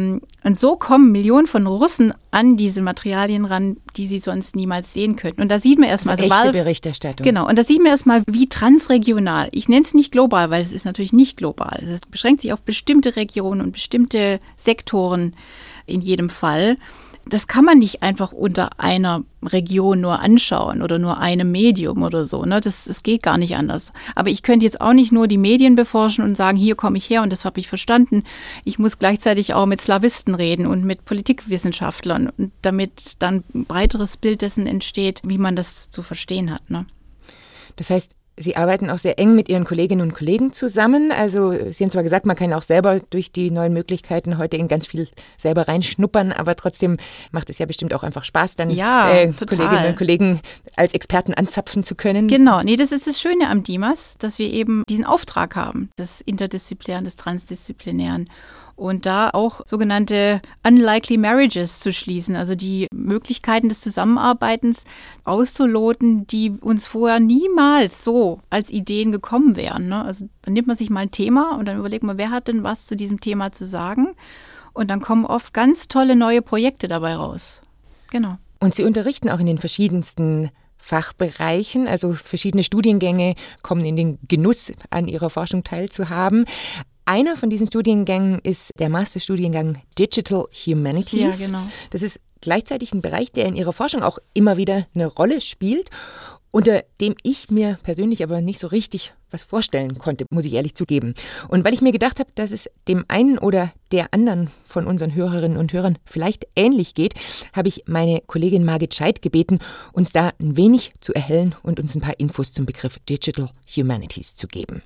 so kommen Millionen von Russen an diese Materialien ran, die sie sonst niemals sehen könnten. Und da sieht man erstmal, also echte Berichterstattung. Genau, und da sieht man erstmal, wie transregional. Ich nenne es nicht global, weil es ist natürlich nicht global. Es beschränkt sich auf bestimmte Regionen und bestimmte Sektoren in jedem Fall. Das kann man nicht einfach unter einer Region nur anschauen oder nur einem Medium oder so. Das geht gar nicht anders. Aber ich könnte jetzt auch nicht nur die Medien beforschen und sagen, hier komme ich her und das habe ich verstanden. Ich muss gleichzeitig auch mit Slawisten reden und mit Politikwissenschaftlern, damit dann ein breiteres Bild dessen entsteht, wie man das zu verstehen hat. Das heißt, Sie arbeiten auch sehr eng mit Ihren Kolleginnen und Kollegen zusammen. Also Sie haben zwar gesagt, man kann auch selber durch die neuen Möglichkeiten heute in ganz viel selber reinschnuppern, aber trotzdem macht es ja bestimmt auch einfach Spaß, dann Kolleginnen und Kollegen als Experten anzapfen zu können. Genau, das ist das Schöne am DIMAS, dass wir eben diesen Auftrag haben, des Interdisziplinären, des Transdisziplinären. Und da auch sogenannte Unlikely Marriages zu schließen, also die Möglichkeiten des Zusammenarbeitens auszuloten, die uns vorher niemals so als Ideen gekommen wären. Also dann nimmt man sich mal ein Thema und dann überlegt man, wer hat denn was zu diesem Thema zu sagen? Und dann kommen oft ganz tolle neue Projekte dabei raus. Genau. Und Sie unterrichten auch in den verschiedensten Fachbereichen, also verschiedene Studiengänge kommen in den Genuss, an Ihrer Forschung teilzuhaben. Einer von diesen Studiengängen ist der Masterstudiengang Digital Humanities. Ja, genau. Das ist gleichzeitig ein Bereich, der in Ihrer Forschung auch immer wieder eine Rolle spielt, unter dem ich mir persönlich aber nicht so richtig was vorstellen konnte, muss ich ehrlich zugeben. Und weil ich mir gedacht habe, dass es dem einen oder der anderen von unseren Hörerinnen und Hörern vielleicht ähnlich geht, habe ich meine Kollegin Margit Scheidt gebeten, uns da ein wenig zu erhellen und uns ein paar Infos zum Begriff Digital Humanities zu geben.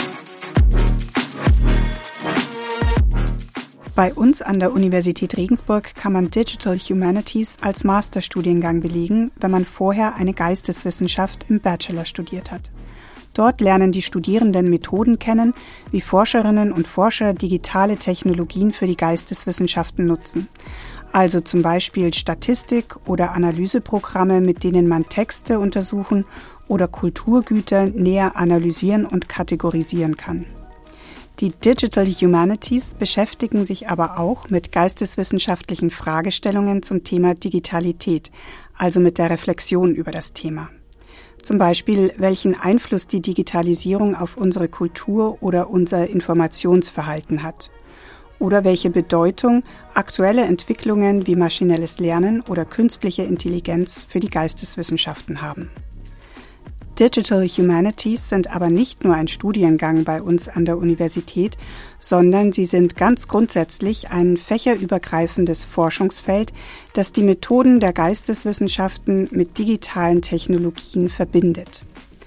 Bei uns an der Universität Regensburg kann man Digital Humanities als Masterstudiengang belegen, wenn man vorher eine Geisteswissenschaft im Bachelor studiert hat. Dort lernen die Studierenden Methoden kennen, wie Forscherinnen und Forscher digitale Technologien für die Geisteswissenschaften nutzen. Also zum Beispiel Statistik oder Analyseprogramme, mit denen man Texte untersuchen oder Kulturgüter näher analysieren und kategorisieren kann. Die Digital Humanities beschäftigen sich aber auch mit geisteswissenschaftlichen Fragestellungen zum Thema Digitalität, also mit der Reflexion über das Thema. Zum Beispiel, welchen Einfluss die Digitalisierung auf unsere Kultur oder unser Informationsverhalten hat. Oder welche Bedeutung aktuelle Entwicklungen wie maschinelles Lernen oder künstliche Intelligenz für die Geisteswissenschaften haben. Digital Humanities sind aber nicht nur ein Studiengang bei uns an der Universität, sondern sie sind ganz grundsätzlich ein fächerübergreifendes Forschungsfeld, das die Methoden der Geisteswissenschaften mit digitalen Technologien verbindet.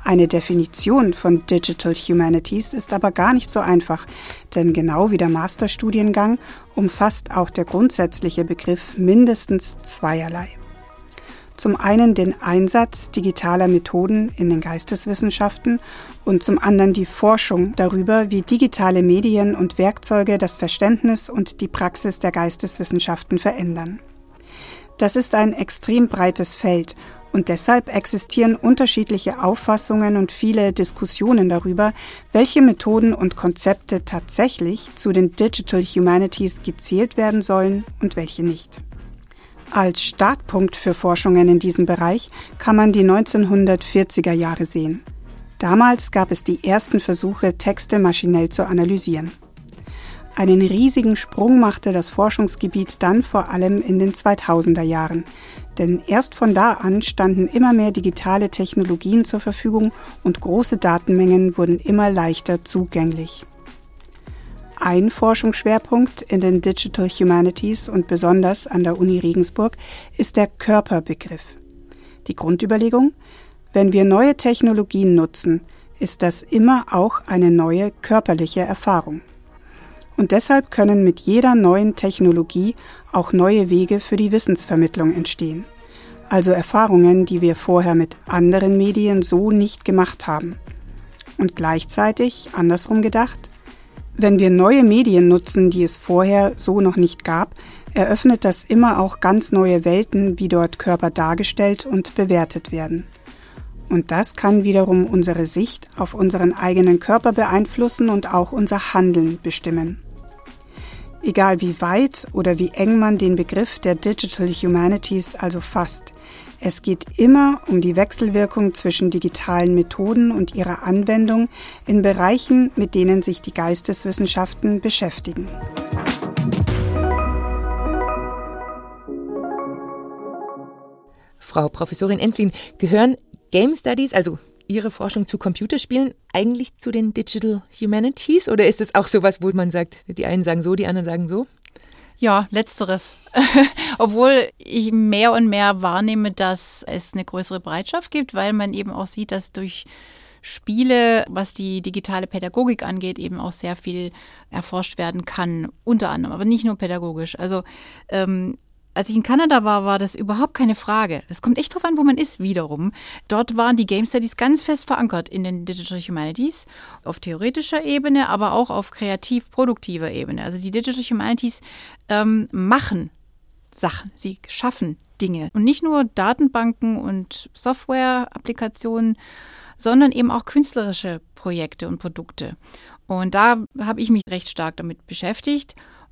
Eine Definition von Digital Humanities ist aber gar nicht so einfach, denn genau wie der Masterstudiengang umfasst auch der grundsätzliche Begriff mindestens zweierlei. Zum einen den Einsatz digitaler Methoden in den Geisteswissenschaften und zum anderen die Forschung darüber, wie digitale Medien und Werkzeuge das Verständnis und die Praxis der Geisteswissenschaften verändern. Das ist ein extrem breites Feld und deshalb existieren unterschiedliche Auffassungen und viele Diskussionen darüber, welche Methoden und Konzepte tatsächlich zu den Digital Humanities gezählt werden sollen und welche nicht. Als Startpunkt für Forschungen in diesem Bereich kann man die 1940er Jahre sehen. Damals gab es die ersten Versuche, Texte maschinell zu analysieren. Einen riesigen Sprung machte das Forschungsgebiet dann vor allem in den 2000er Jahren. Denn erst von da an standen immer mehr digitale Technologien zur Verfügung und große Datenmengen wurden immer leichter zugänglich. Ein Forschungsschwerpunkt in den Digital Humanities und besonders an der Uni Regensburg ist der Körperbegriff. Die Grundüberlegung: Wenn wir neue Technologien nutzen, ist das immer auch eine neue körperliche Erfahrung. Und deshalb können mit jeder neuen Technologie auch neue Wege für die Wissensvermittlung entstehen. Also Erfahrungen, die wir vorher mit anderen Medien so nicht gemacht haben. Und gleichzeitig, andersrum gedacht, wenn wir neue Medien nutzen, die es vorher so noch nicht gab, eröffnet das immer auch ganz neue Welten, wie dort Körper dargestellt und bewertet werden. Und das kann wiederum unsere Sicht auf unseren eigenen Körper beeinflussen und auch unser Handeln bestimmen. Egal wie weit oder wie eng man den Begriff der Digital Humanities also fasst, es geht immer um die Wechselwirkung zwischen digitalen Methoden und ihrer Anwendung in Bereichen, mit denen sich die Geisteswissenschaften beschäftigen. Frau Professorin Enslin, gehören Game Studies, also Ihre Forschung zu Computerspielen, eigentlich zu den Digital Humanities? Oder ist es auch sowas, wo man sagt, die einen sagen so, die anderen sagen so? Ja, letzteres. Obwohl ich mehr und mehr wahrnehme, dass es eine größere Bereitschaft gibt, weil man eben auch sieht, dass durch Spiele, was die digitale Pädagogik angeht, eben auch sehr viel erforscht werden kann, unter anderem, aber nicht nur pädagogisch. Also als ich in Kanada war, war das überhaupt keine Frage. Es kommt echt drauf an, wo man ist, wiederum. Dort waren die Game Studies ganz fest verankert in den Digital Humanities, auf theoretischer Ebene, aber auch auf kreativ-produktiver Ebene. Also die Digital Humanities machen Sachen, sie schaffen Dinge. Und nicht nur Datenbanken und Software-Applikationen, sondern eben auch künstlerische Projekte und Produkte. Und da habe ich mich recht stark damit beschäftigt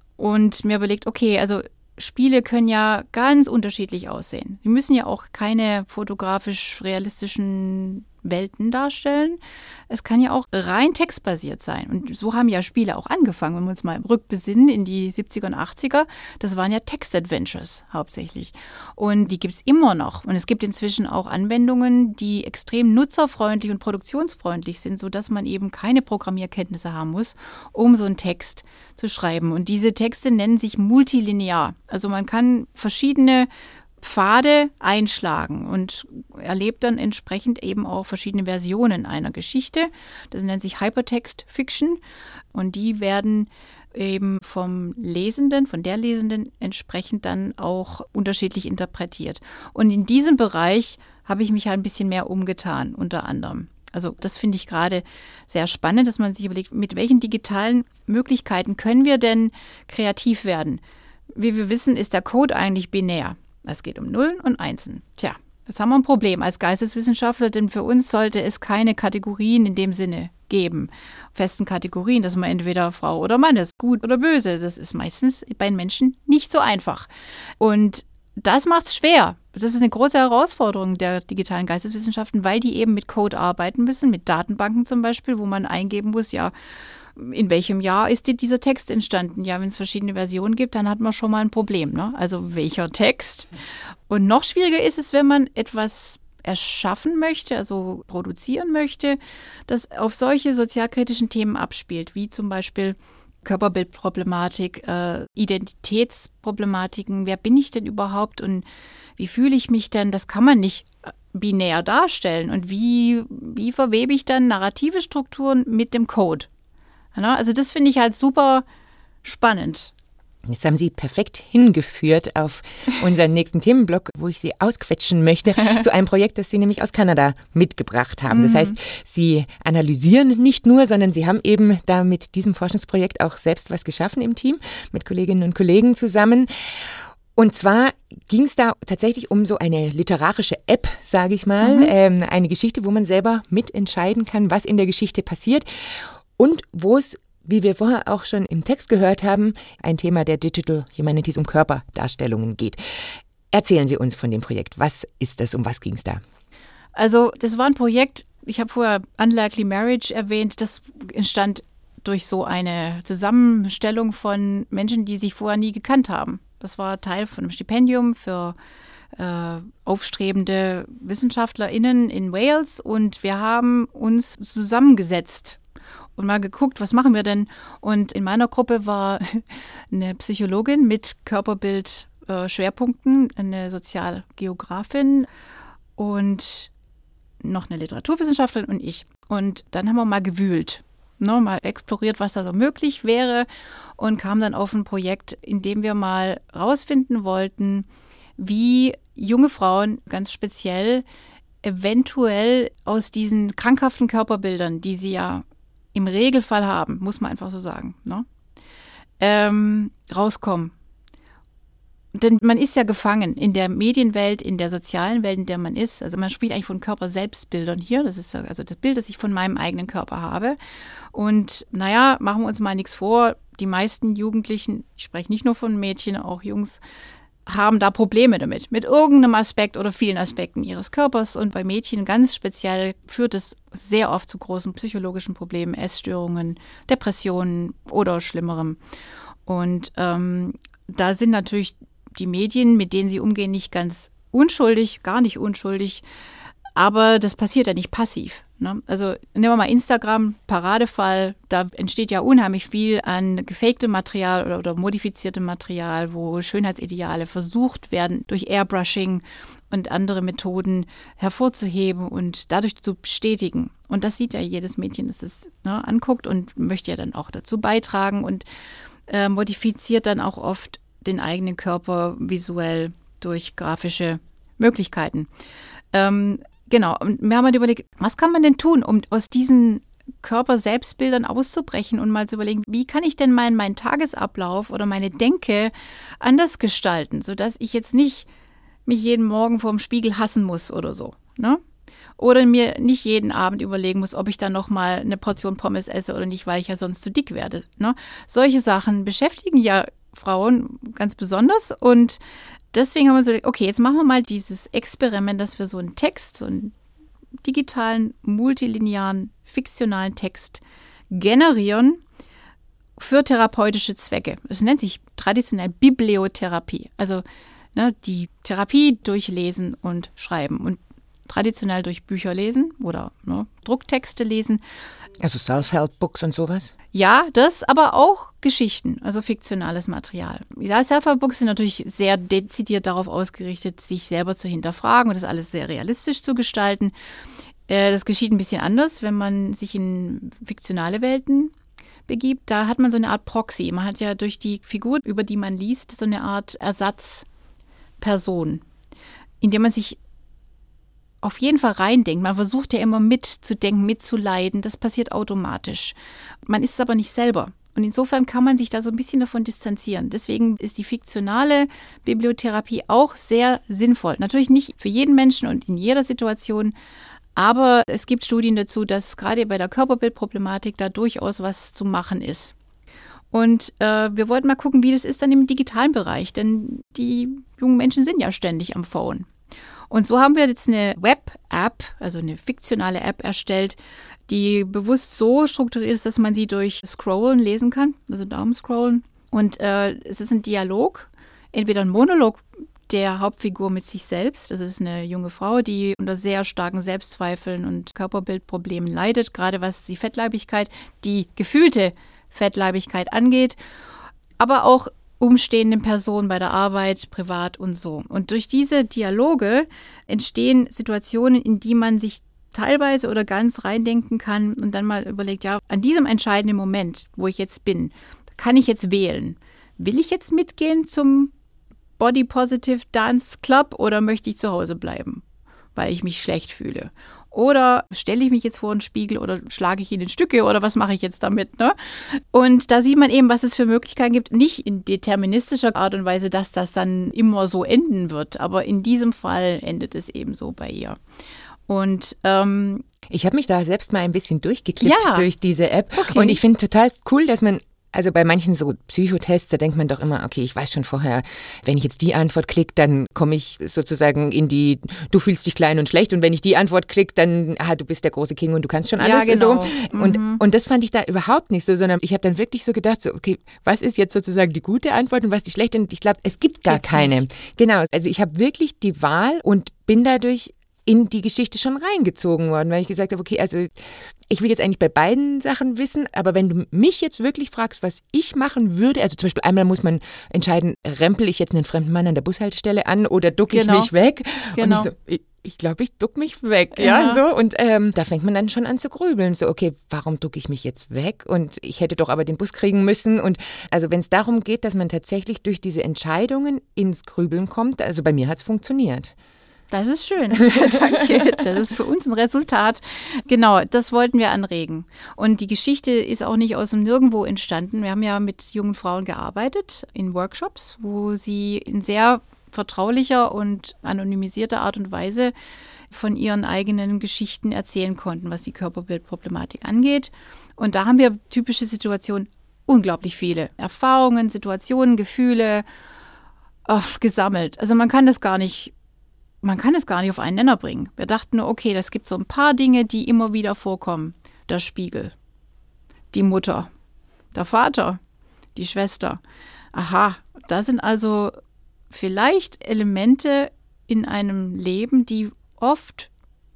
und mir überlegt, okay, also Spiele können ja ganz unterschiedlich aussehen. Die müssen ja auch keine fotografisch realistischen Welten darstellen. Es kann ja auch rein textbasiert sein. Und so haben ja Spiele auch angefangen, wenn wir uns mal rückbesinnen in die 70er und 80er. Das waren ja Text-Adventures hauptsächlich. Und die gibt es immer noch. Und es gibt inzwischen auch Anwendungen, die extrem nutzerfreundlich und produktionsfreundlich sind, sodass man eben keine Programmierkenntnisse haben muss, um so einen Text zu schreiben. Und diese Texte nennen sich multilinear. Also man kann verschiedene Pfade einschlagen und erlebt dann entsprechend eben auch verschiedene Versionen einer Geschichte. Das nennt sich Hypertext Fiction und die werden eben vom Lesenden, von der Lesenden entsprechend dann auch unterschiedlich interpretiert. Und in diesem Bereich habe ich mich halt ein bisschen mehr umgetan, unter anderem. Also das finde ich gerade sehr spannend, dass man sich überlegt, mit welchen digitalen Möglichkeiten können wir denn kreativ werden? Wie wir wissen, ist der Code eigentlich binär. Es geht um Nullen und Einsen. Tja, jetzt haben wir ein Problem als Geisteswissenschaftler, denn für uns sollte es keine Kategorien in dem Sinne geben. Festen Kategorien, dass man entweder Frau oder Mann ist, gut oder böse. Das ist meistens bei den Menschen nicht so einfach. Und das macht es schwer. Das ist eine große Herausforderung der digitalen Geisteswissenschaften, weil die eben mit Code arbeiten müssen, mit Datenbanken zum Beispiel, wo man eingeben muss, ja, in welchem Jahr ist dieser Text entstanden? Ja, wenn es verschiedene Versionen gibt, dann hat man schon mal ein Problem, ne? Also welcher Text? Und noch schwieriger ist es, wenn man etwas erschaffen möchte, also produzieren möchte, das auf solche sozialkritischen Themen abspielt, wie zum Beispiel Körperbildproblematik, Identitätsproblematiken. Wer bin ich denn überhaupt und wie fühle ich mich denn? Das kann man nicht binär darstellen und wie verwebe ich dann narrative Strukturen mit dem Code? Ja, also das finde ich halt super spannend. Jetzt haben Sie perfekt hingeführt auf unseren nächsten Themenblock, wo ich Sie ausquetschen möchte, zu einem Projekt, das Sie nämlich aus Kanada mitgebracht haben. Das heißt, Sie analysieren nicht nur, sondern Sie haben eben da mit diesem Forschungsprojekt auch selbst was geschaffen im Team, mit Kolleginnen und Kollegen zusammen. Und zwar ging es da tatsächlich um so eine literarische App, sage ich mal, eine Geschichte, wo man selber mitentscheiden kann, was in der Geschichte passiert und wo es, wie wir vorher auch schon im Text gehört haben, ein Thema der Digital Humanities um Körperdarstellungen geht. Erzählen Sie uns von dem Projekt. Was ist das? Um was ging es da? Also das war ein Projekt, ich habe vorher Unlikely Marriage erwähnt, das entstand durch so eine Zusammenstellung von Menschen, die sich vorher nie gekannt haben. Das war Teil von einem Stipendium für aufstrebende WissenschaftlerInnen in Wales und wir haben uns zusammengesetzt und mal geguckt, was machen wir denn? Und in meiner Gruppe war eine Psychologin mit Körperbild-Schwerpunkten, eine Sozialgeografin und noch eine Literaturwissenschaftlerin und ich. Und dann haben wir mal gewühlt, mal exploriert, was da so möglich wäre und kamen dann auf ein Projekt, in dem wir mal rausfinden wollten, wie junge Frauen ganz speziell eventuell aus diesen krankhaften Körperbildern, die sie ja im Regelfall haben, muss man einfach so sagen, rauskommen. Denn man ist ja gefangen in der Medienwelt, in der sozialen Welt, in der man ist. Also man spricht eigentlich von Körperselbstbildern hier. Das ist also das Bild, das ich von meinem eigenen Körper habe. Und machen wir uns mal nichts vor. Die meisten Jugendlichen, ich spreche nicht nur von Mädchen, auch Jungs, haben da Probleme damit, mit irgendeinem Aspekt oder vielen Aspekten ihres Körpers. Und bei Mädchen ganz speziell führt es sehr oft zu großen psychologischen Problemen, Essstörungen, Depressionen oder Schlimmerem. Und da sind natürlich die Medien, mit denen sie umgehen, nicht ganz unschuldig, gar nicht unschuldig. Aber das passiert ja nicht passiv. Also nehmen wir mal Instagram, Paradefall, da entsteht ja unheimlich viel an gefaktem Material oder modifiziertem Material, wo Schönheitsideale versucht werden, durch Airbrushing und andere Methoden hervorzuheben und dadurch zu bestätigen. Und das sieht ja jedes Mädchen, das es anguckt und möchte ja dann auch dazu beitragen und modifiziert dann auch oft den eigenen Körper visuell durch grafische Möglichkeiten. Genau, und wir haben halt überlegt, was kann man denn tun, um aus diesen Körper-Selbstbildern auszubrechen und mal zu überlegen, wie kann ich denn meinen Tagesablauf oder meine Denke anders gestalten, sodass ich jetzt nicht mich jeden Morgen vorm Spiegel hassen muss oder so, Oder mir nicht jeden Abend überlegen muss, ob ich dann nochmal eine Portion Pommes esse oder nicht, weil ich ja sonst zu dick werde. Solche Sachen beschäftigen ja Frauen ganz besonders und deswegen haben wir so gedacht, okay, jetzt machen wir mal dieses Experiment, dass wir so einen Text, so einen digitalen, multilinearen, fiktionalen Text generieren für therapeutische Zwecke. Es nennt sich traditionell Bibliotherapie, also die Therapie durch Lesen und Schreiben und traditionell durch Bücher lesen oder Drucktexte lesen. Also Self-Help-Books und sowas? Ja, das, aber auch Geschichten, also fiktionales Material. Ja, Self-Help-Books sind natürlich sehr dezidiert darauf ausgerichtet, sich selber zu hinterfragen und das alles sehr realistisch zu gestalten. Das geschieht ein bisschen anders, wenn man sich in fiktionale Welten begibt. Da hat man so eine Art Proxy. Man hat ja durch die Figur, über die man liest, so eine Art Ersatzperson, in der man sich auf jeden Fall reindenkt. Man versucht ja immer mitzudenken, mitzuleiden. Das passiert automatisch. Man ist es aber nicht selber. Und insofern kann man sich da so ein bisschen davon distanzieren. Deswegen ist die fiktionale Bibliotherapie auch sehr sinnvoll. Natürlich nicht für jeden Menschen und in jeder Situation. Aber es gibt Studien dazu, dass gerade bei der Körperbildproblematik da durchaus was zu machen ist. Und wir wollten mal gucken, wie das ist dann im digitalen Bereich. Denn die jungen Menschen sind ja ständig am Phone. Und so haben wir jetzt eine Web-App, also eine fiktionale App erstellt, die bewusst so strukturiert ist, dass man sie durch Scrollen lesen kann, also Daumenscrollen. Und es ist ein Dialog, entweder ein Monolog der Hauptfigur mit sich selbst. Das ist eine junge Frau, die unter sehr starken Selbstzweifeln und Körperbildproblemen leidet, gerade was die Fettleibigkeit, die gefühlte Fettleibigkeit angeht, aber auch umstehenden Personen bei der Arbeit, privat und so. Und durch diese Dialoge entstehen Situationen, in die man sich teilweise oder ganz reindenken kann und dann mal überlegt, ja, an diesem entscheidenden Moment, wo ich jetzt bin, kann ich jetzt wählen. Will ich jetzt mitgehen zum Body Positive Dance Club oder möchte ich zu Hause bleiben, weil ich mich schlecht fühle? Oder stelle ich mich jetzt vor einen Spiegel oder schlage ich ihn in Stücke oder was mache ich jetzt damit? Ne? Und da sieht man eben, was es für Möglichkeiten gibt. Nicht in deterministischer Art und Weise, dass das dann immer so enden wird. Aber in diesem Fall endet es eben so bei ihr. Und ich habe mich da selbst mal ein bisschen durchgeklickt durch diese App. Okay. Und ich finde total cool, dass man, also bei manchen so Psychotests, da denkt man doch immer, okay, ich weiß schon vorher, wenn ich jetzt die Antwort klicke, dann komme ich sozusagen in die, du fühlst dich klein und schlecht. Und wenn ich die Antwort klicke, dann, du bist der große King und du kannst schon alles. Ja, genau. So. Und das fand ich da überhaupt nicht so, sondern ich habe dann wirklich so gedacht, so, okay, was ist jetzt sozusagen die gute Antwort und was die schlechte? Und ich glaube, es gibt gar keine. Genau, also ich habe wirklich die Wahl und bin dadurch in die Geschichte schon reingezogen worden, weil ich gesagt habe, okay, also ich will jetzt eigentlich bei beiden Sachen wissen, aber wenn du mich jetzt wirklich fragst, was ich machen würde, also zum Beispiel einmal muss man entscheiden, rempel ich jetzt einen fremden Mann an der Bushaltestelle an oder ducke ich mich weg? Genau. Und ich glaube, ich duck mich weg, ja, so. Und da fängt man dann schon an zu grübeln, so, okay, warum ducke ich mich jetzt weg? Und ich hätte doch aber den Bus kriegen müssen. Und also wenn es darum geht, dass man tatsächlich durch diese Entscheidungen ins Grübeln kommt, also bei mir hat es funktioniert. Das ist schön. Danke. Das ist für uns ein Resultat. Genau, das wollten wir anregen. Und die Geschichte ist auch nicht aus dem Nirgendwo entstanden. Wir haben ja mit jungen Frauen gearbeitet in Workshops, wo sie in sehr vertraulicher und anonymisierter Art und Weise von ihren eigenen Geschichten erzählen konnten, was die Körperbildproblematik angeht. Und da haben wir typische Situationen, unglaublich viele Erfahrungen, Situationen, Gefühle gesammelt. Also man kann das gar nicht auf einen Nenner bringen. Wir dachten nur, okay, das gibt so ein paar Dinge, die immer wieder vorkommen. Der Spiegel, die Mutter, der Vater, die Schwester. Aha, da sind also vielleicht Elemente in einem Leben, die oft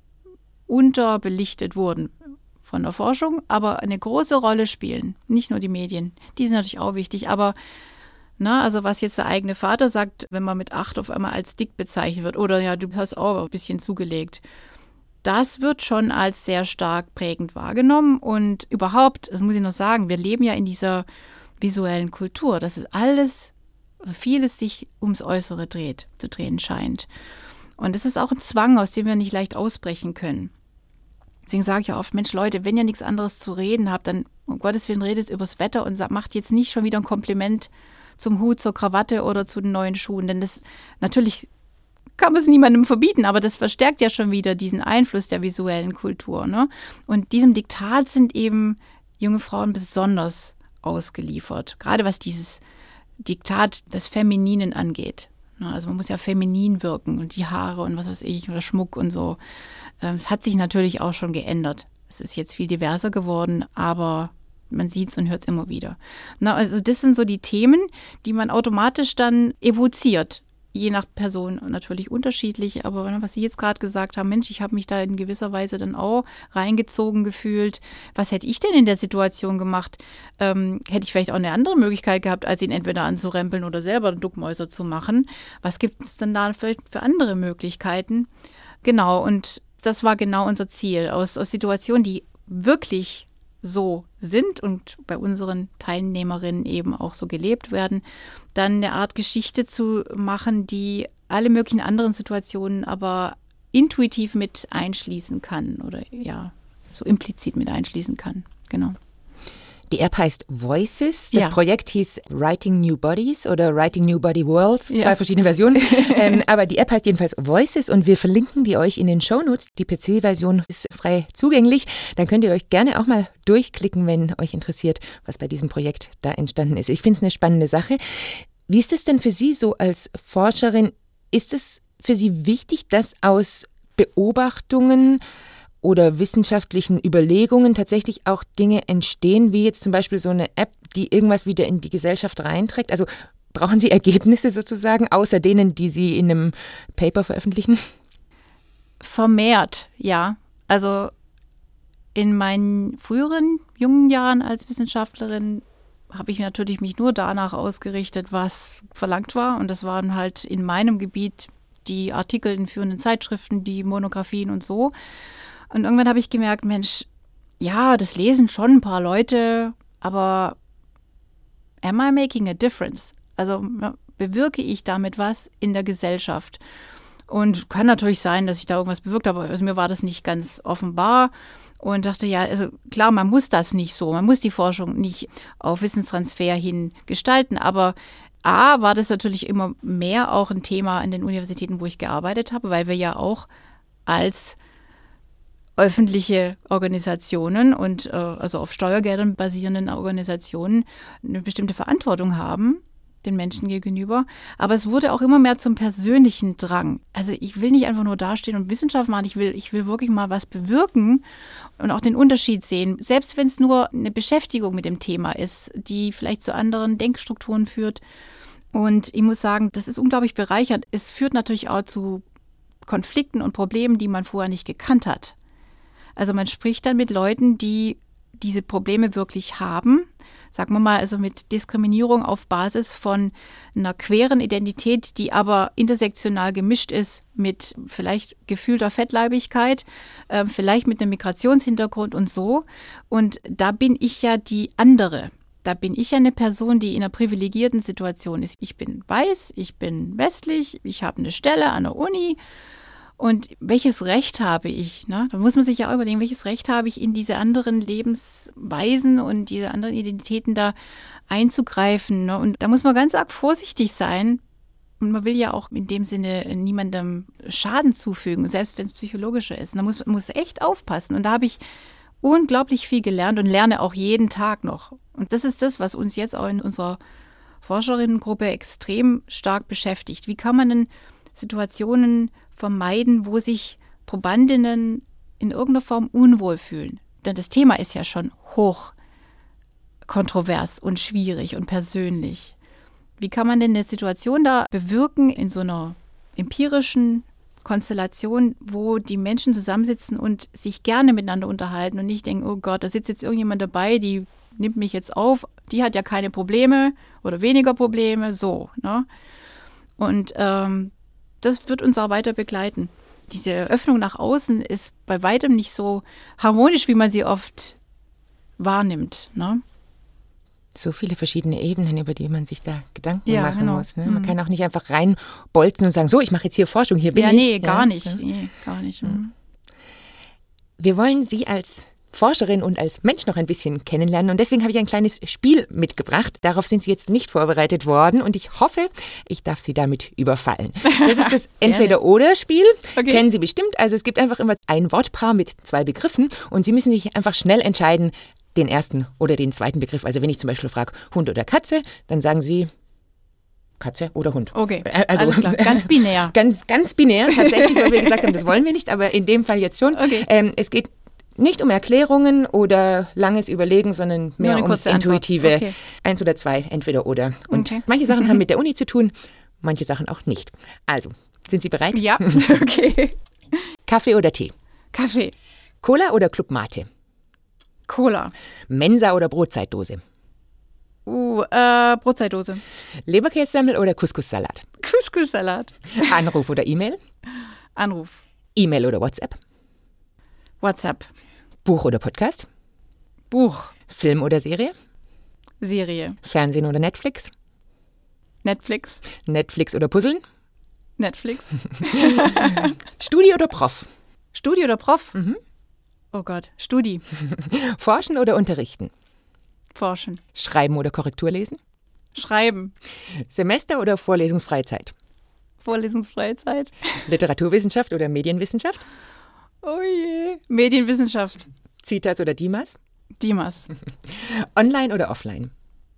unterbelichtet wurden von der Forschung, aber eine große Rolle spielen. Nicht nur die Medien, die sind natürlich auch wichtig, aber also was jetzt der eigene Vater sagt, wenn man mit 8 auf einmal als dick bezeichnet wird oder ja, du hast auch ein bisschen zugelegt. Das wird schon als sehr stark prägend wahrgenommen und überhaupt, das muss ich noch sagen, wir leben ja in dieser visuellen Kultur, dass es vieles sich ums Äußere zu drehen scheint. Und es ist auch ein Zwang, aus dem wir nicht leicht ausbrechen können. Deswegen sage ich ja oft, Mensch, Leute, wenn ihr nichts anderes zu reden habt, dann um Gottes Willen redet übers Wetter und macht jetzt nicht schon wieder ein Kompliment zum Hut, zur Krawatte oder zu den neuen Schuhen. Denn das natürlich kann man es niemandem verbieten, aber das verstärkt ja schon wieder diesen Einfluss der visuellen Kultur. Ne? Und diesem Diktat sind eben junge Frauen besonders ausgeliefert. Gerade was dieses Diktat des Femininen angeht. Also man muss ja feminin wirken und die Haare und was weiß ich oder Schmuck und so. Es hat sich natürlich auch schon geändert. Es ist jetzt viel diverser geworden, aber man sieht es und hört es immer wieder. Also das sind so die Themen, die man automatisch dann evoziert. Je nach Person natürlich unterschiedlich, aber was Sie jetzt gerade gesagt haben, Mensch, ich habe mich da in gewisser Weise dann auch reingezogen gefühlt. Was hätte ich denn in der Situation gemacht? Hätte ich vielleicht auch eine andere Möglichkeit gehabt, als ihn entweder anzurempeln oder selber Duckmäuser zu machen? Was gibt es denn da vielleicht für andere Möglichkeiten? Genau, und das war genau unser Ziel. Aus Situationen, die wirklich so sind und bei unseren Teilnehmerinnen eben auch so gelebt werden, dann eine Art Geschichte zu machen, die alle möglichen anderen Situationen aber intuitiv mit einschließen kann oder ja, so implizit mit einschließen kann. Genau. Die App heißt Voices. Das Projekt hieß Writing New Bodies oder Writing New Body Worlds. 2 verschiedene Versionen. Aber die App heißt jedenfalls Voices und wir verlinken die euch in den Shownotes. Die PC-Version ist frei zugänglich. Dann könnt ihr euch gerne auch mal durchklicken, wenn euch interessiert, was bei diesem Projekt da entstanden ist. Ich finde es eine spannende Sache. Wie ist es denn für Sie so als Forscherin? Ist es für Sie wichtig, dass aus Beobachtungen oder wissenschaftlichen Überlegungen tatsächlich auch Dinge entstehen, wie jetzt zum Beispiel so eine App, die irgendwas wieder in die Gesellschaft reinträgt? Also brauchen Sie Ergebnisse sozusagen, außer denen, die Sie in einem Paper veröffentlichen? Vermehrt, ja. Also in meinen früheren jungen Jahren als Wissenschaftlerin habe ich natürlich mich nur danach ausgerichtet, was verlangt war. Und das waren halt in meinem Gebiet die Artikel in führenden Zeitschriften, die Monographien und so. Und irgendwann habe ich gemerkt, Mensch, ja, das lesen schon ein paar Leute, aber am I making a difference? Also bewirke ich damit was in der Gesellschaft? Und kann natürlich sein, dass ich da irgendwas bewirkt habe, aber mir war das nicht ganz offenbar und dachte, ja, also klar, man muss das nicht so, man muss die Forschung nicht auf Wissenstransfer hin gestalten, aber war das natürlich immer mehr auch ein Thema an den Universitäten, wo ich gearbeitet habe, weil wir ja auch als öffentliche Organisationen und also auf Steuergeldern basierenden Organisationen eine bestimmte Verantwortung haben den Menschen gegenüber. Aber es wurde auch immer mehr zum persönlichen Drang. Also ich will nicht einfach nur dastehen und Wissenschaft machen, ich will wirklich mal was bewirken und auch den Unterschied sehen. Selbst wenn es nur eine Beschäftigung mit dem Thema ist, die vielleicht zu anderen Denkstrukturen führt. Und ich muss sagen, das ist unglaublich bereichernd. Es führt natürlich auch zu Konflikten und Problemen, die man vorher nicht gekannt hat. Also man spricht dann mit Leuten, die diese Probleme wirklich haben, sagen wir mal, also mit Diskriminierung auf Basis von einer queeren Identität, die aber intersektional gemischt ist mit vielleicht gefühlter Fettleibigkeit, vielleicht mit einem Migrationshintergrund und so. Und da bin ich ja die andere. Da bin ich ja eine Person, die in einer privilegierten Situation ist. Ich bin weiß, ich bin westlich, ich habe eine Stelle an der Uni. Und welches Recht habe ich? Ne? Da muss man sich ja auch überlegen, welches Recht habe ich, in diese anderen Lebensweisen und diese anderen Identitäten da einzugreifen. Ne? Und da muss man ganz arg vorsichtig sein. Und man will ja auch in dem Sinne niemandem Schaden zufügen, selbst wenn es psychologischer ist. Da muss echt aufpassen. Und da habe ich unglaublich viel gelernt und lerne auch jeden Tag noch. Und das ist das, was uns jetzt auch in unserer Forscherinnengruppe extrem stark beschäftigt. Wie kann man denn Situationen vermeiden, wo sich Probandinnen in irgendeiner Form unwohl fühlen. Denn das Thema ist ja schon hoch kontrovers und schwierig und persönlich. Wie kann man denn eine Situation da bewirken in so einer empirischen Konstellation, wo die Menschen zusammensitzen und sich gerne miteinander unterhalten und nicht denken, oh Gott, da sitzt jetzt irgendjemand dabei, die nimmt mich jetzt auf, die hat ja keine Probleme oder weniger Probleme, so. Ne? Und das wird uns auch weiter begleiten. Diese Öffnung nach außen ist bei weitem nicht so harmonisch, wie man sie oft wahrnimmt. Ne? So viele verschiedene Ebenen, über die man sich da Gedanken machen genau. muss. Ne? Man kann auch nicht einfach reinbolzen und sagen, so, ich mache jetzt hier Forschung, hier bin ich. Nee, gar nicht. Nee, gar nicht. Wir wollen Sie als Forscherin und als Mensch noch ein bisschen kennenlernen. Und deswegen habe ich ein kleines Spiel mitgebracht. Darauf sind Sie jetzt nicht vorbereitet worden. Und ich hoffe, ich darf Sie damit überfallen. Das ist das Entweder-Oder-Spiel. Okay. Kennen Sie bestimmt. Also es gibt einfach immer ein Wortpaar mit 2 Begriffen. Und Sie müssen sich einfach schnell entscheiden, den ersten oder den zweiten Begriff. Also wenn ich zum Beispiel frage, Hund oder Katze, dann sagen Sie Katze oder Hund. Okay, also alles klar. Ganz binär. Ganz binär, tatsächlich, weil wir gesagt haben, das wollen wir nicht. Aber in dem Fall jetzt schon. Okay. Es geht nicht um Erklärungen oder langes Überlegen, sondern mehr ums Intuitive. Okay. 1 oder 2, entweder oder. Und manche Sachen haben mit der Uni zu tun, manche Sachen auch nicht. Also, sind Sie bereit? Ja, okay. Kaffee oder Tee? Kaffee. Cola oder Club Mate? Cola. Mensa oder Brotzeitdose? Brotzeitdose. Leberkässemmel oder Couscous-Salat? Couscous-Salat. Anruf oder E-Mail? Anruf. E-Mail oder WhatsApp? WhatsApp. Buch oder Podcast? Buch. Film oder Serie? Serie. Fernsehen oder Netflix? Netflix. Netflix oder Puzzeln? Netflix. Studi oder Prof? Studi oder Prof? Mhm. Oh Gott, Studi. Forschen oder unterrichten? Forschen. Schreiben oder Korrektur lesen? Schreiben. Semester oder vorlesungsfreie Zeit? Vorlesungsfreie Zeit. Literaturwissenschaft oder Medienwissenschaft? Oh je. Medienwissenschaft. Citas oder Dimas? Dimas. Online oder offline?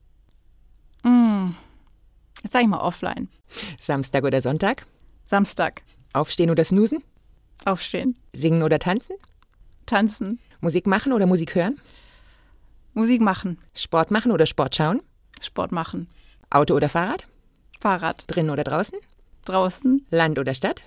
Jetzt sage ich mal offline. Samstag oder Sonntag? Samstag. Aufstehen oder snoosen? Aufstehen. Singen oder tanzen? Tanzen. Musik machen oder Musik hören? Musik machen. Sport machen oder Sport schauen? Sport machen. Auto oder Fahrrad? Fahrrad. Drinnen oder draußen? Draußen. Land oder Stadt?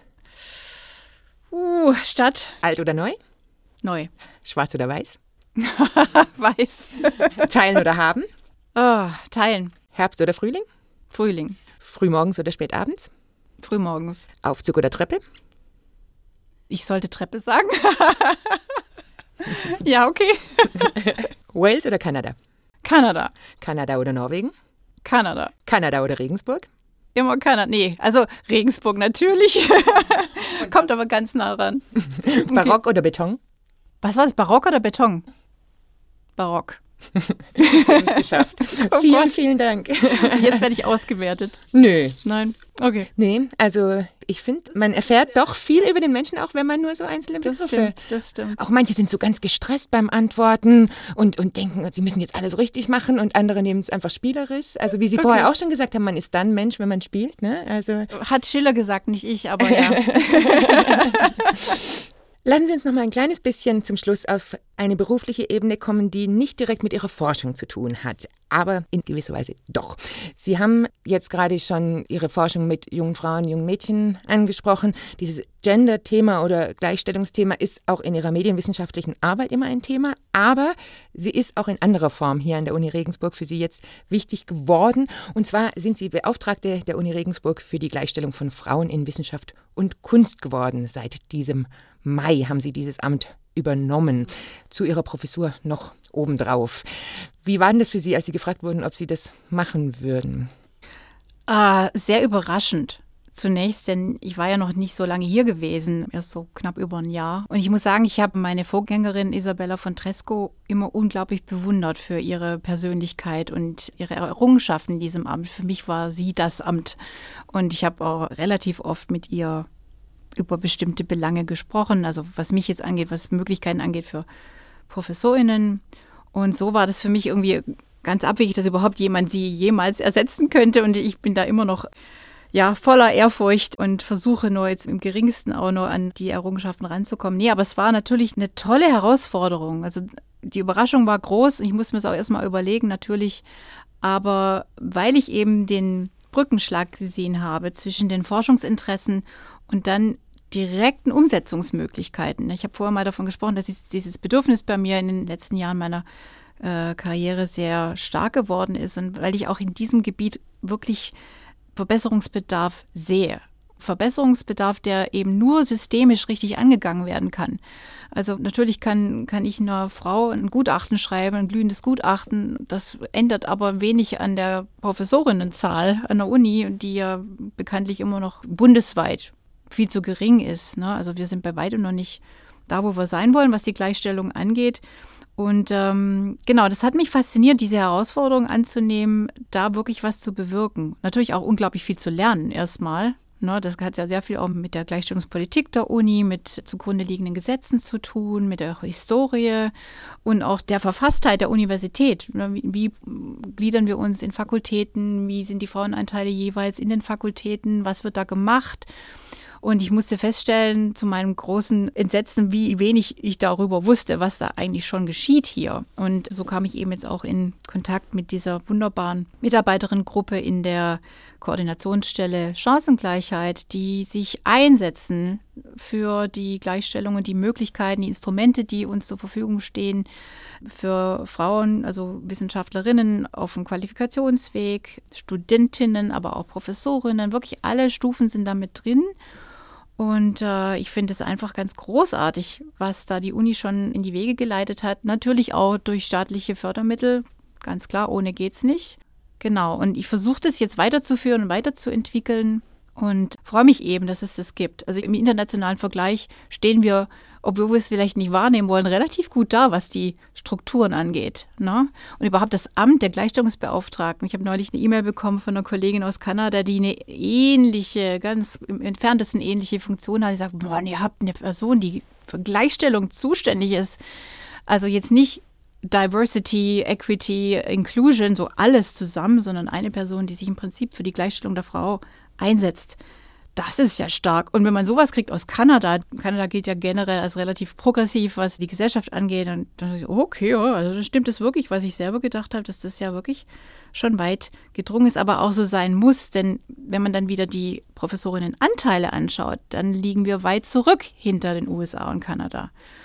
Stadt. Alt oder neu? Neu. Schwarz oder weiß? Weiß. Teilen oder haben? Teilen. Herbst oder Frühling? Frühling. Frühmorgens oder spätabends? Frühmorgens. Aufzug oder Treppe? Ich sollte Treppe sagen. Ja, okay. Wales oder Kanada? Kanada. Kanada oder Norwegen? Kanada. Kanada oder Regensburg? Immer Kanada. Nee, also Regensburg natürlich. Kommt aber ganz nah ran. Barock oder Beton? Was war das, Barock oder Beton? Barock. Sie haben es geschafft. Vielen Dank. Jetzt werde ich ausgewertet. Nö. Nein? Okay. Nee, also ich finde, man erfährt doch viel über den Menschen, auch wenn man nur so einzelne Begriffe. Das stimmt. Auch manche sind so ganz gestresst beim Antworten und denken, sie müssen jetzt alles richtig machen und andere nehmen es einfach spielerisch. Also wie Sie vorher auch schon gesagt haben, man ist dann Mensch, wenn man spielt. Ne? Also hat Schiller gesagt, nicht ich, aber ja. Lassen Sie uns noch mal ein kleines bisschen zum Schluss auf eine berufliche Ebene kommen, die nicht direkt mit Ihrer Forschung zu tun hat, aber in gewisser Weise doch. Sie haben jetzt gerade schon Ihre Forschung mit jungen Frauen, jungen Mädchen angesprochen. Dieses Gender-Thema oder Gleichstellungsthema ist auch in Ihrer medienwissenschaftlichen Arbeit immer ein Thema, aber sie ist auch in anderer Form hier an der Uni Regensburg für Sie jetzt wichtig geworden. Und zwar sind Sie Beauftragte der Uni Regensburg für die Gleichstellung von Frauen in Wissenschaft und Kunst geworden. Seit diesem Mai haben Sie dieses Amt übernommen, zu Ihrer Professur noch obendrauf. Wie war denn das für Sie, als Sie gefragt wurden, ob Sie das machen würden? Sehr überraschend. Zunächst, denn ich war ja noch nicht so lange hier gewesen, erst so knapp über ein Jahr. Und ich muss sagen, ich habe meine Vorgängerin Isabella von Tresco immer unglaublich bewundert für ihre Persönlichkeit und ihre Errungenschaften in diesem Amt. Für mich war sie das Amt. Und ich habe auch relativ oft mit ihr über bestimmte Belange gesprochen, also was mich jetzt angeht, was Möglichkeiten angeht für ProfessorInnen. Und so war das für mich irgendwie ganz abwegig, dass überhaupt jemand sie jemals ersetzen könnte. Und ich bin da immer noch voller Ehrfurcht und versuche nur jetzt im Geringsten auch nur an die Errungenschaften ranzukommen. Nee, aber es war natürlich eine tolle Herausforderung. Also die Überraschung war groß. Ich musste mir es auch erstmal überlegen, natürlich. Aber weil ich eben den Brückenschlag gesehen habe zwischen den Forschungsinteressen und dann direkten Umsetzungsmöglichkeiten. Ich habe vorher mal davon gesprochen, dass dieses Bedürfnis bei mir in den letzten Jahren meiner Karriere sehr stark geworden ist und weil ich auch in diesem Gebiet wirklich Verbesserungsbedarf sehe. Verbesserungsbedarf, der eben nur systemisch richtig angegangen werden kann. Also natürlich kann ich einer Frau ein Gutachten schreiben, ein glühendes Gutachten. Das ändert aber wenig an der Professorinnenzahl an der Uni, die ja bekanntlich immer noch bundesweit viel zu gering ist. Ne? Also wir sind bei weitem noch nicht da, wo wir sein wollen, was die Gleichstellung angeht. Und genau, das hat mich fasziniert, diese Herausforderung anzunehmen, da wirklich was zu bewirken. Natürlich auch unglaublich viel zu lernen erstmal. Ne, das hat ja sehr viel auch mit der Gleichstellungspolitik der Uni, mit zugrunde liegenden Gesetzen zu tun, mit der Historie und auch der Verfasstheit der Universität. Ne, wie gliedern wir uns in Fakultäten? Wie sind die Frauenanteile jeweils in den Fakultäten? Was wird da gemacht? Und ich musste feststellen, zu meinem großen Entsetzen, wie wenig ich darüber wusste, was da eigentlich schon geschieht hier. Und so kam ich eben jetzt auch in Kontakt mit dieser wunderbaren Mitarbeiterinnengruppe in der Koordinationsstelle Chancengleichheit, die sich einsetzen für die Gleichstellung und die Möglichkeiten, die Instrumente, die uns zur Verfügung stehen, für Frauen, also Wissenschaftlerinnen auf dem Qualifikationsweg, Studentinnen, aber auch Professorinnen. Wirklich alle Stufen sind da mit drin. Und ich finde es einfach ganz großartig, was da die Uni schon in die Wege geleitet hat. Natürlich auch durch staatliche Fördermittel, ganz klar, ohne geht's nicht. Genau, und ich versuche das jetzt weiterzuführen und weiterzuentwickeln und freue mich eben, dass es das gibt. Also im internationalen Vergleich stehen wir, obwohl wir es vielleicht nicht wahrnehmen wollen, relativ gut da, was die Strukturen angeht. Ne? Und überhaupt das Amt der Gleichstellungsbeauftragten. Ich habe neulich eine E-Mail bekommen von einer Kollegin aus Kanada, die eine ähnliche, ganz im entferntesten ähnliche Funktion hat. Die sagt, boah, ihr habt eine Person, die für Gleichstellung zuständig ist. Also jetzt nicht Diversity, Equity, Inclusion, so alles zusammen, sondern eine Person, die sich im Prinzip für die Gleichstellung der Frau einsetzt. Das ist ja stark. Und wenn man sowas kriegt aus Kanada gilt ja generell als relativ progressiv, was die Gesellschaft angeht, dann dachte ich, okay, ja, also dann stimmt es wirklich, was ich selber gedacht habe, dass das ja wirklich schon weit gedrungen ist, aber auch so sein muss. Denn wenn man dann wieder die Professorinnenanteile anschaut, dann liegen wir weit zurück hinter den USA und Kanada.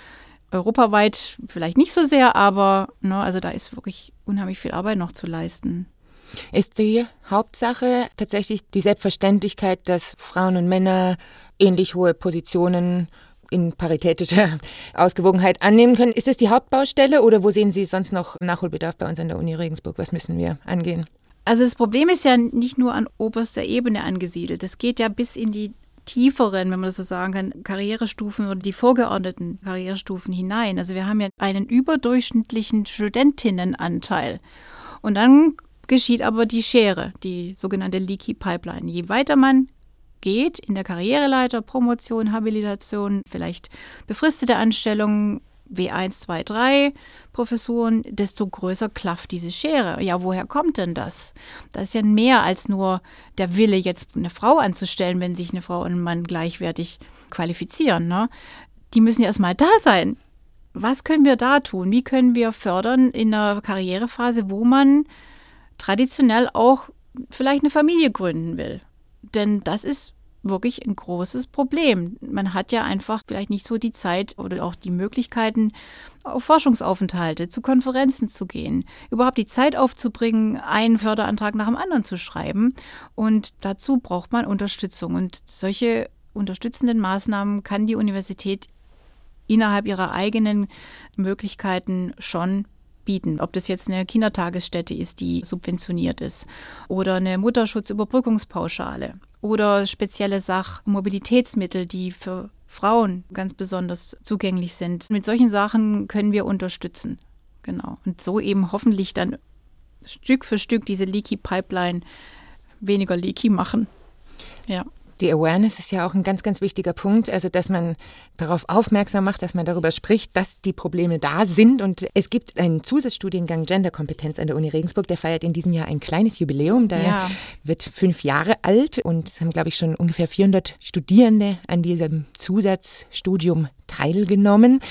Europaweit vielleicht nicht so sehr, aber also da ist wirklich unheimlich viel Arbeit noch zu leisten. Ist die Hauptsache tatsächlich die Selbstverständlichkeit, dass Frauen und Männer ähnlich hohe Positionen in paritätischer Ausgewogenheit annehmen können? Ist es die Hauptbaustelle oder wo sehen Sie sonst noch Nachholbedarf bei uns an der Uni Regensburg? Was müssen wir angehen? Also das Problem ist ja nicht nur an oberster Ebene angesiedelt. Es geht ja bis in die tieferen, wenn man das so sagen kann, Karrierestufen oder die vorgeordneten Karrierestufen hinein. Also wir haben ja einen überdurchschnittlichen Studentinnenanteil. Und dann geschieht aber die Schere, die sogenannte Leaky Pipeline. Je weiter man geht in der Karriereleiter, Promotion, Habilitation, vielleicht befristete Anstellungen, W1, 2, 3 Professuren, desto größer klafft diese Schere. Ja, woher kommt denn das? Das ist ja mehr als nur der Wille, jetzt eine Frau anzustellen, wenn sich eine Frau und ein Mann gleichwertig qualifizieren. Ne? Die müssen ja erstmal da sein. Was können wir da tun? Wie können wir fördern in einer Karrierephase, wo man traditionell auch vielleicht eine Familie gründen will? Denn das ist wirklich ein großes Problem. Man hat ja einfach vielleicht nicht so die Zeit oder auch die Möglichkeiten, auf Forschungsaufenthalte, zu Konferenzen zu gehen, überhaupt die Zeit aufzubringen, einen Förderantrag nach dem anderen zu schreiben. Und dazu braucht man Unterstützung. Und solche unterstützenden Maßnahmen kann die Universität innerhalb ihrer eigenen Möglichkeiten schon bieten. Ob das jetzt eine Kindertagesstätte ist, die subventioniert ist, oder eine Mutterschutzüberbrückungspauschale oder spezielle Mobilitätsmittel, die für Frauen ganz besonders zugänglich sind. Mit solchen Sachen können wir unterstützen. Genau. Und so eben hoffentlich dann Stück für Stück diese Leaky Pipeline weniger leaky machen. Ja. Die Awareness ist ja auch ein ganz, ganz wichtiger Punkt, also dass man darauf aufmerksam macht, dass man darüber spricht, dass die Probleme da sind. Und es gibt einen Zusatzstudiengang Genderkompetenz an der Uni Regensburg, der feiert in diesem Jahr ein kleines Jubiläum. Der wird 5 Jahre alt und es haben, glaube ich, schon ungefähr 400 Studierende an diesem Zusatzstudium teilgenommen.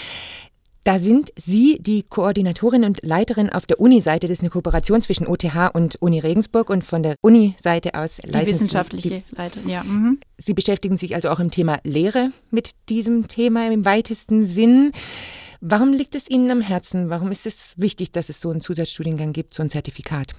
Da sind Sie die Koordinatorin und Leiterin auf der Uni-Seite. Das ist eine Kooperation zwischen OTH und Uni Regensburg und von der Uni-Seite aus leiten die wissenschaftliche Leiterin, ja. Mhm. Sie beschäftigen sich also auch im Thema Lehre mit diesem Thema im weitesten Sinn. Warum liegt es Ihnen am Herzen? Warum ist es wichtig, dass es so einen Zusatzstudiengang gibt, so ein Zertifikat?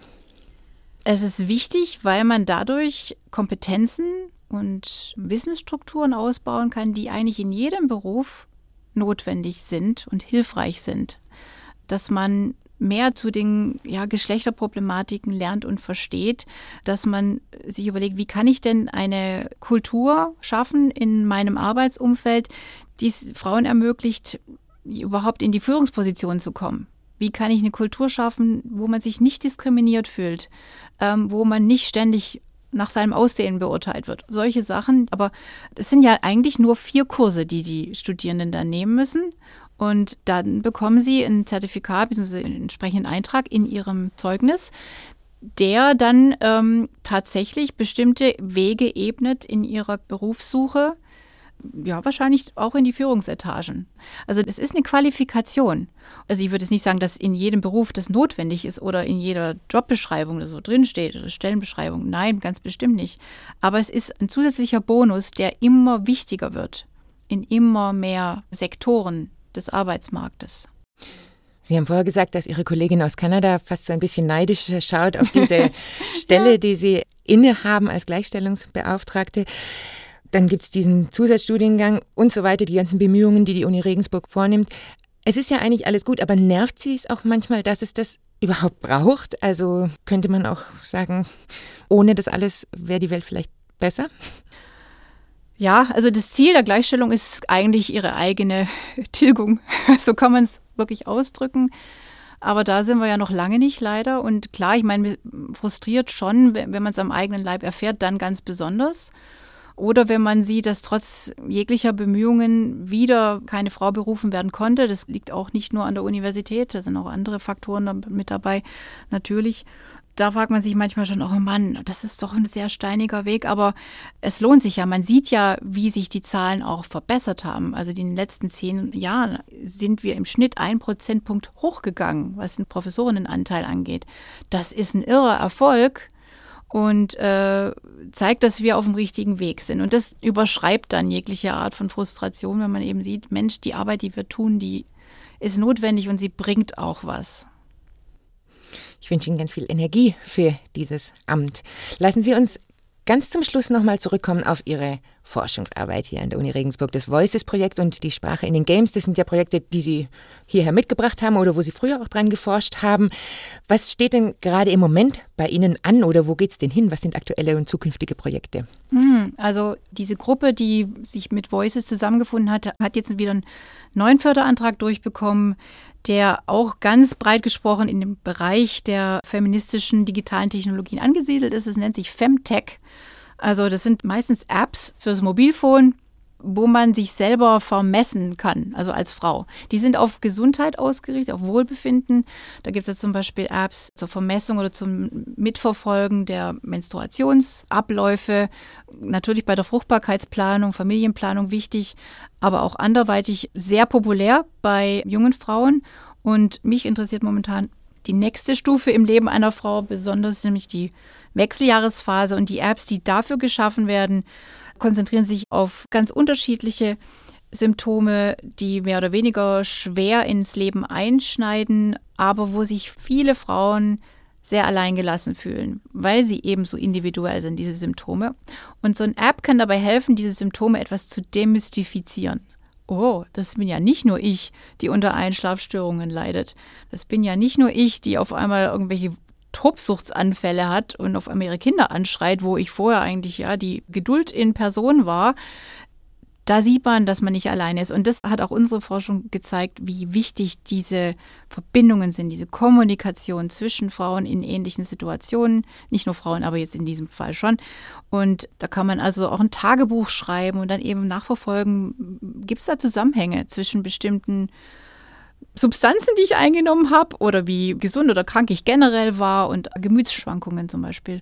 Es ist wichtig, weil man dadurch Kompetenzen und Wissensstrukturen ausbauen kann, die eigentlich in jedem Beruf notwendig sind und hilfreich sind, dass man mehr zu den Geschlechterproblematiken lernt und versteht, dass man sich überlegt, wie kann ich denn eine Kultur schaffen in meinem Arbeitsumfeld, die es Frauen ermöglicht, überhaupt in die Führungsposition zu kommen. Wie kann ich eine Kultur schaffen, wo man sich nicht diskriminiert fühlt, wo man nicht ständig nach seinem Aussehen beurteilt wird. Solche Sachen. Aber es sind ja eigentlich nur 4 Kurse, die die Studierenden dann nehmen müssen. Und dann bekommen sie ein Zertifikat bzw. einen entsprechenden Eintrag in ihrem Zeugnis, der dann tatsächlich bestimmte Wege ebnet in ihrer Berufssuche. Ja, wahrscheinlich auch in die Führungsetagen. Also es ist eine Qualifikation. Also ich würde jetzt nicht sagen, dass in jedem Beruf das notwendig ist oder in jeder Jobbeschreibung das so drinsteht oder Stellenbeschreibung. Nein, ganz bestimmt nicht. Aber es ist ein zusätzlicher Bonus, der immer wichtiger wird in immer mehr Sektoren des Arbeitsmarktes. Sie haben vorher gesagt, dass Ihre Kollegin aus Kanada fast so ein bisschen neidisch schaut auf diese Stelle, die Sie innehaben als Gleichstellungsbeauftragte. Dann gibt es diesen Zusatzstudiengang und so weiter, die ganzen Bemühungen, die die Uni Regensburg vornimmt. Es ist ja eigentlich alles gut, aber nervt Sie es auch manchmal, dass es das überhaupt braucht? Also könnte man auch sagen, ohne das alles wäre die Welt vielleicht besser? Ja, also das Ziel der Gleichstellung ist eigentlich ihre eigene Tilgung. So kann man es wirklich ausdrücken. Aber da sind wir ja noch lange nicht, leider. Und klar, ich meine, frustriert schon, wenn man es am eigenen Leib erfährt, dann ganz besonders. Oder wenn man sieht, dass trotz jeglicher Bemühungen wieder keine Frau berufen werden konnte. Das liegt auch nicht nur an der Universität, da sind auch andere Faktoren mit dabei, natürlich. Da fragt man sich manchmal schon, oh Mann, das ist doch ein sehr steiniger Weg. Aber es lohnt sich ja. Man sieht ja, wie sich die Zahlen auch verbessert haben. Also in den letzten 10 Jahren sind wir im Schnitt 1 Prozentpunkt hochgegangen, was den Professorinnenanteil angeht. Das ist ein irrer Erfolg. Und zeigt, dass wir auf dem richtigen Weg sind. Und das überschreibt dann jegliche Art von Frustration, wenn man eben sieht, Mensch, die Arbeit, die wir tun, die ist notwendig und sie bringt auch was. Ich wünsche Ihnen ganz viel Energie für dieses Amt. Lassen Sie uns ganz zum Schluss nochmal zurückkommen auf Ihre Forschungsarbeit hier an der Uni Regensburg. Das Voices-Projekt und die Sprache in den Games, das sind ja Projekte, die Sie hierher mitgebracht haben oder wo Sie früher auch dran geforscht haben. Was steht denn gerade im Moment bei Ihnen an oder wo geht es denn hin? Was sind aktuelle und zukünftige Projekte? Also diese Gruppe, die sich mit Voices zusammengefunden hat, hat jetzt wieder einen neuen Förderantrag durchbekommen, der auch ganz breit gesprochen in dem Bereich der feministischen digitalen Technologien angesiedelt ist. Es nennt sich Femtech. Also das sind meistens Apps fürs Mobilfon, wo man sich selber vermessen kann, also als Frau. Die sind auf Gesundheit ausgerichtet, auf Wohlbefinden. Da gibt es zum Beispiel Apps zur Vermessung oder zum Mitverfolgen der Menstruationsabläufe. Natürlich bei der Fruchtbarkeitsplanung, Familienplanung wichtig, aber auch anderweitig sehr populär bei jungen Frauen. Und mich interessiert momentan die nächste Stufe im Leben einer Frau, besonders nämlich die Wechseljahresphase, und die Apps, die dafür geschaffen werden, konzentrieren sich auf ganz unterschiedliche Symptome, die mehr oder weniger schwer ins Leben einschneiden, aber wo sich viele Frauen sehr alleingelassen fühlen, weil sie eben so individuell sind, diese Symptome. Und so eine App kann dabei helfen, diese Symptome etwas zu demystifizieren. Oh, das bin ja nicht nur ich, die unter Einschlafstörungen leidet. Das bin ja nicht nur ich, die auf einmal irgendwelche Tobsuchtsanfälle hat und auf einmal ihre Kinder anschreit, wo ich vorher eigentlich ja die Geduld in Person war. Da sieht man, dass man nicht alleine ist. Und das hat auch unsere Forschung gezeigt, wie wichtig diese Verbindungen sind, diese Kommunikation zwischen Frauen in ähnlichen Situationen. Nicht nur Frauen, aber jetzt in diesem Fall schon. Und da kann man also auch ein Tagebuch schreiben und dann eben nachverfolgen, gibt es da Zusammenhänge zwischen bestimmten Substanzen, die ich eingenommen habe, oder wie gesund oder krank ich generell war, und Gemütsschwankungen zum Beispiel.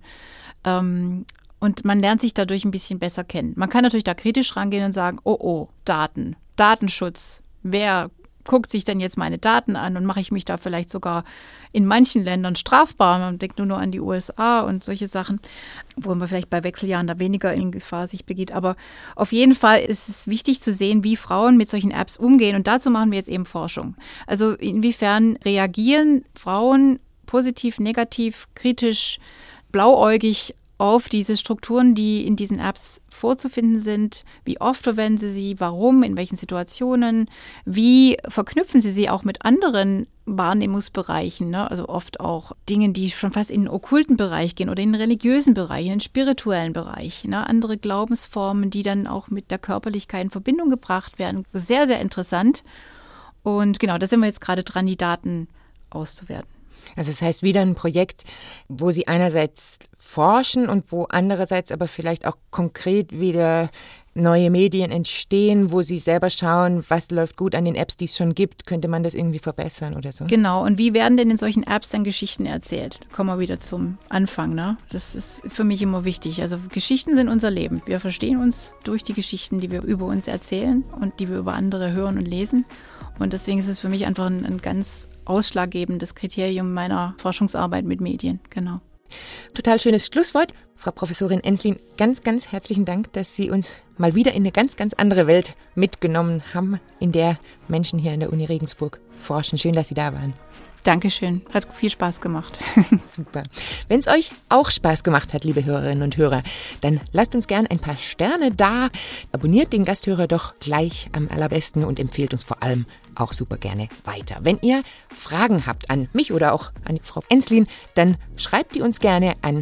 Und man lernt sich dadurch ein bisschen besser kennen. Man kann natürlich da kritisch rangehen und sagen, oh, Datenschutz. Wer guckt sich denn jetzt meine Daten an und mache ich mich da vielleicht sogar in manchen Ländern strafbar? Man denkt nur an die USA und solche Sachen, wo man vielleicht bei Wechseljahren da weniger in Gefahr sich begibt. Aber auf jeden Fall ist es wichtig zu sehen, wie Frauen mit solchen Apps umgehen. Und dazu machen wir jetzt eben Forschung. Also inwiefern reagieren Frauen positiv, negativ, kritisch, blauäugig auf diese Strukturen, die in diesen Apps vorzufinden sind. Wie oft verwenden sie sie, warum, in welchen Situationen, wie verknüpfen sie sie auch mit anderen Wahrnehmungsbereichen, ne? Also oft auch Dingen, die schon fast in den okkulten Bereich gehen oder in den religiösen Bereich, in den spirituellen Bereich, ne? Andere Glaubensformen, die dann auch mit der Körperlichkeit in Verbindung gebracht werden. Sehr, sehr interessant. Und genau, da sind wir jetzt gerade dran, die Daten auszuwerten. Also das heißt wieder ein Projekt, wo Sie einerseits forschen und wo andererseits aber vielleicht auch konkret wieder neue Medien entstehen, wo Sie selber schauen, was läuft gut an den Apps, die es schon gibt, könnte man das irgendwie verbessern oder so? Genau, und wie werden denn in solchen Apps dann Geschichten erzählt? Kommen wir wieder zum Anfang, ne? Das ist für mich immer wichtig. Also Geschichten sind unser Leben. Wir verstehen uns durch die Geschichten, die wir über uns erzählen und die wir über andere hören und lesen. Und deswegen ist es für mich einfach ein ganz ausschlaggebendes Kriterium meiner Forschungsarbeit mit Medien. Genau. Total schönes Schlusswort. Frau Professorin Enslin, ganz, ganz herzlichen Dank, dass Sie uns mal wieder in eine ganz, ganz andere Welt mitgenommen haben, in der Menschen hier an der Uni Regensburg forschen. Schön, dass Sie da waren. Dankeschön. Hat viel Spaß gemacht. Super. Wenn es euch auch Spaß gemacht hat, liebe Hörerinnen und Hörer, dann lasst uns gern ein paar Sterne da. Abonniert den Gasthörer doch gleich am allerbesten und empfehlt uns vor allem auch super gerne weiter. Wenn ihr Fragen habt an mich oder auch an Frau Enslin, dann schreibt die uns gerne an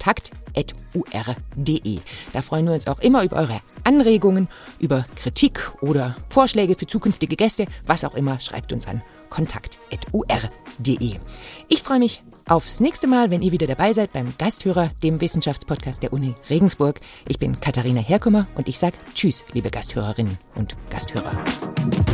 kontakt@ur.de. Da freuen wir uns auch immer über eure Anregungen, über Kritik oder Vorschläge für zukünftige Gäste, was auch immer, schreibt uns an kontakt@ur.de. Ich freue mich aufs nächste Mal, wenn ihr wieder dabei seid beim Gasthörer, dem Wissenschaftspodcast der Uni Regensburg. Ich bin Katharina Herkommer und ich sage Tschüss, liebe Gasthörerinnen und Gasthörer.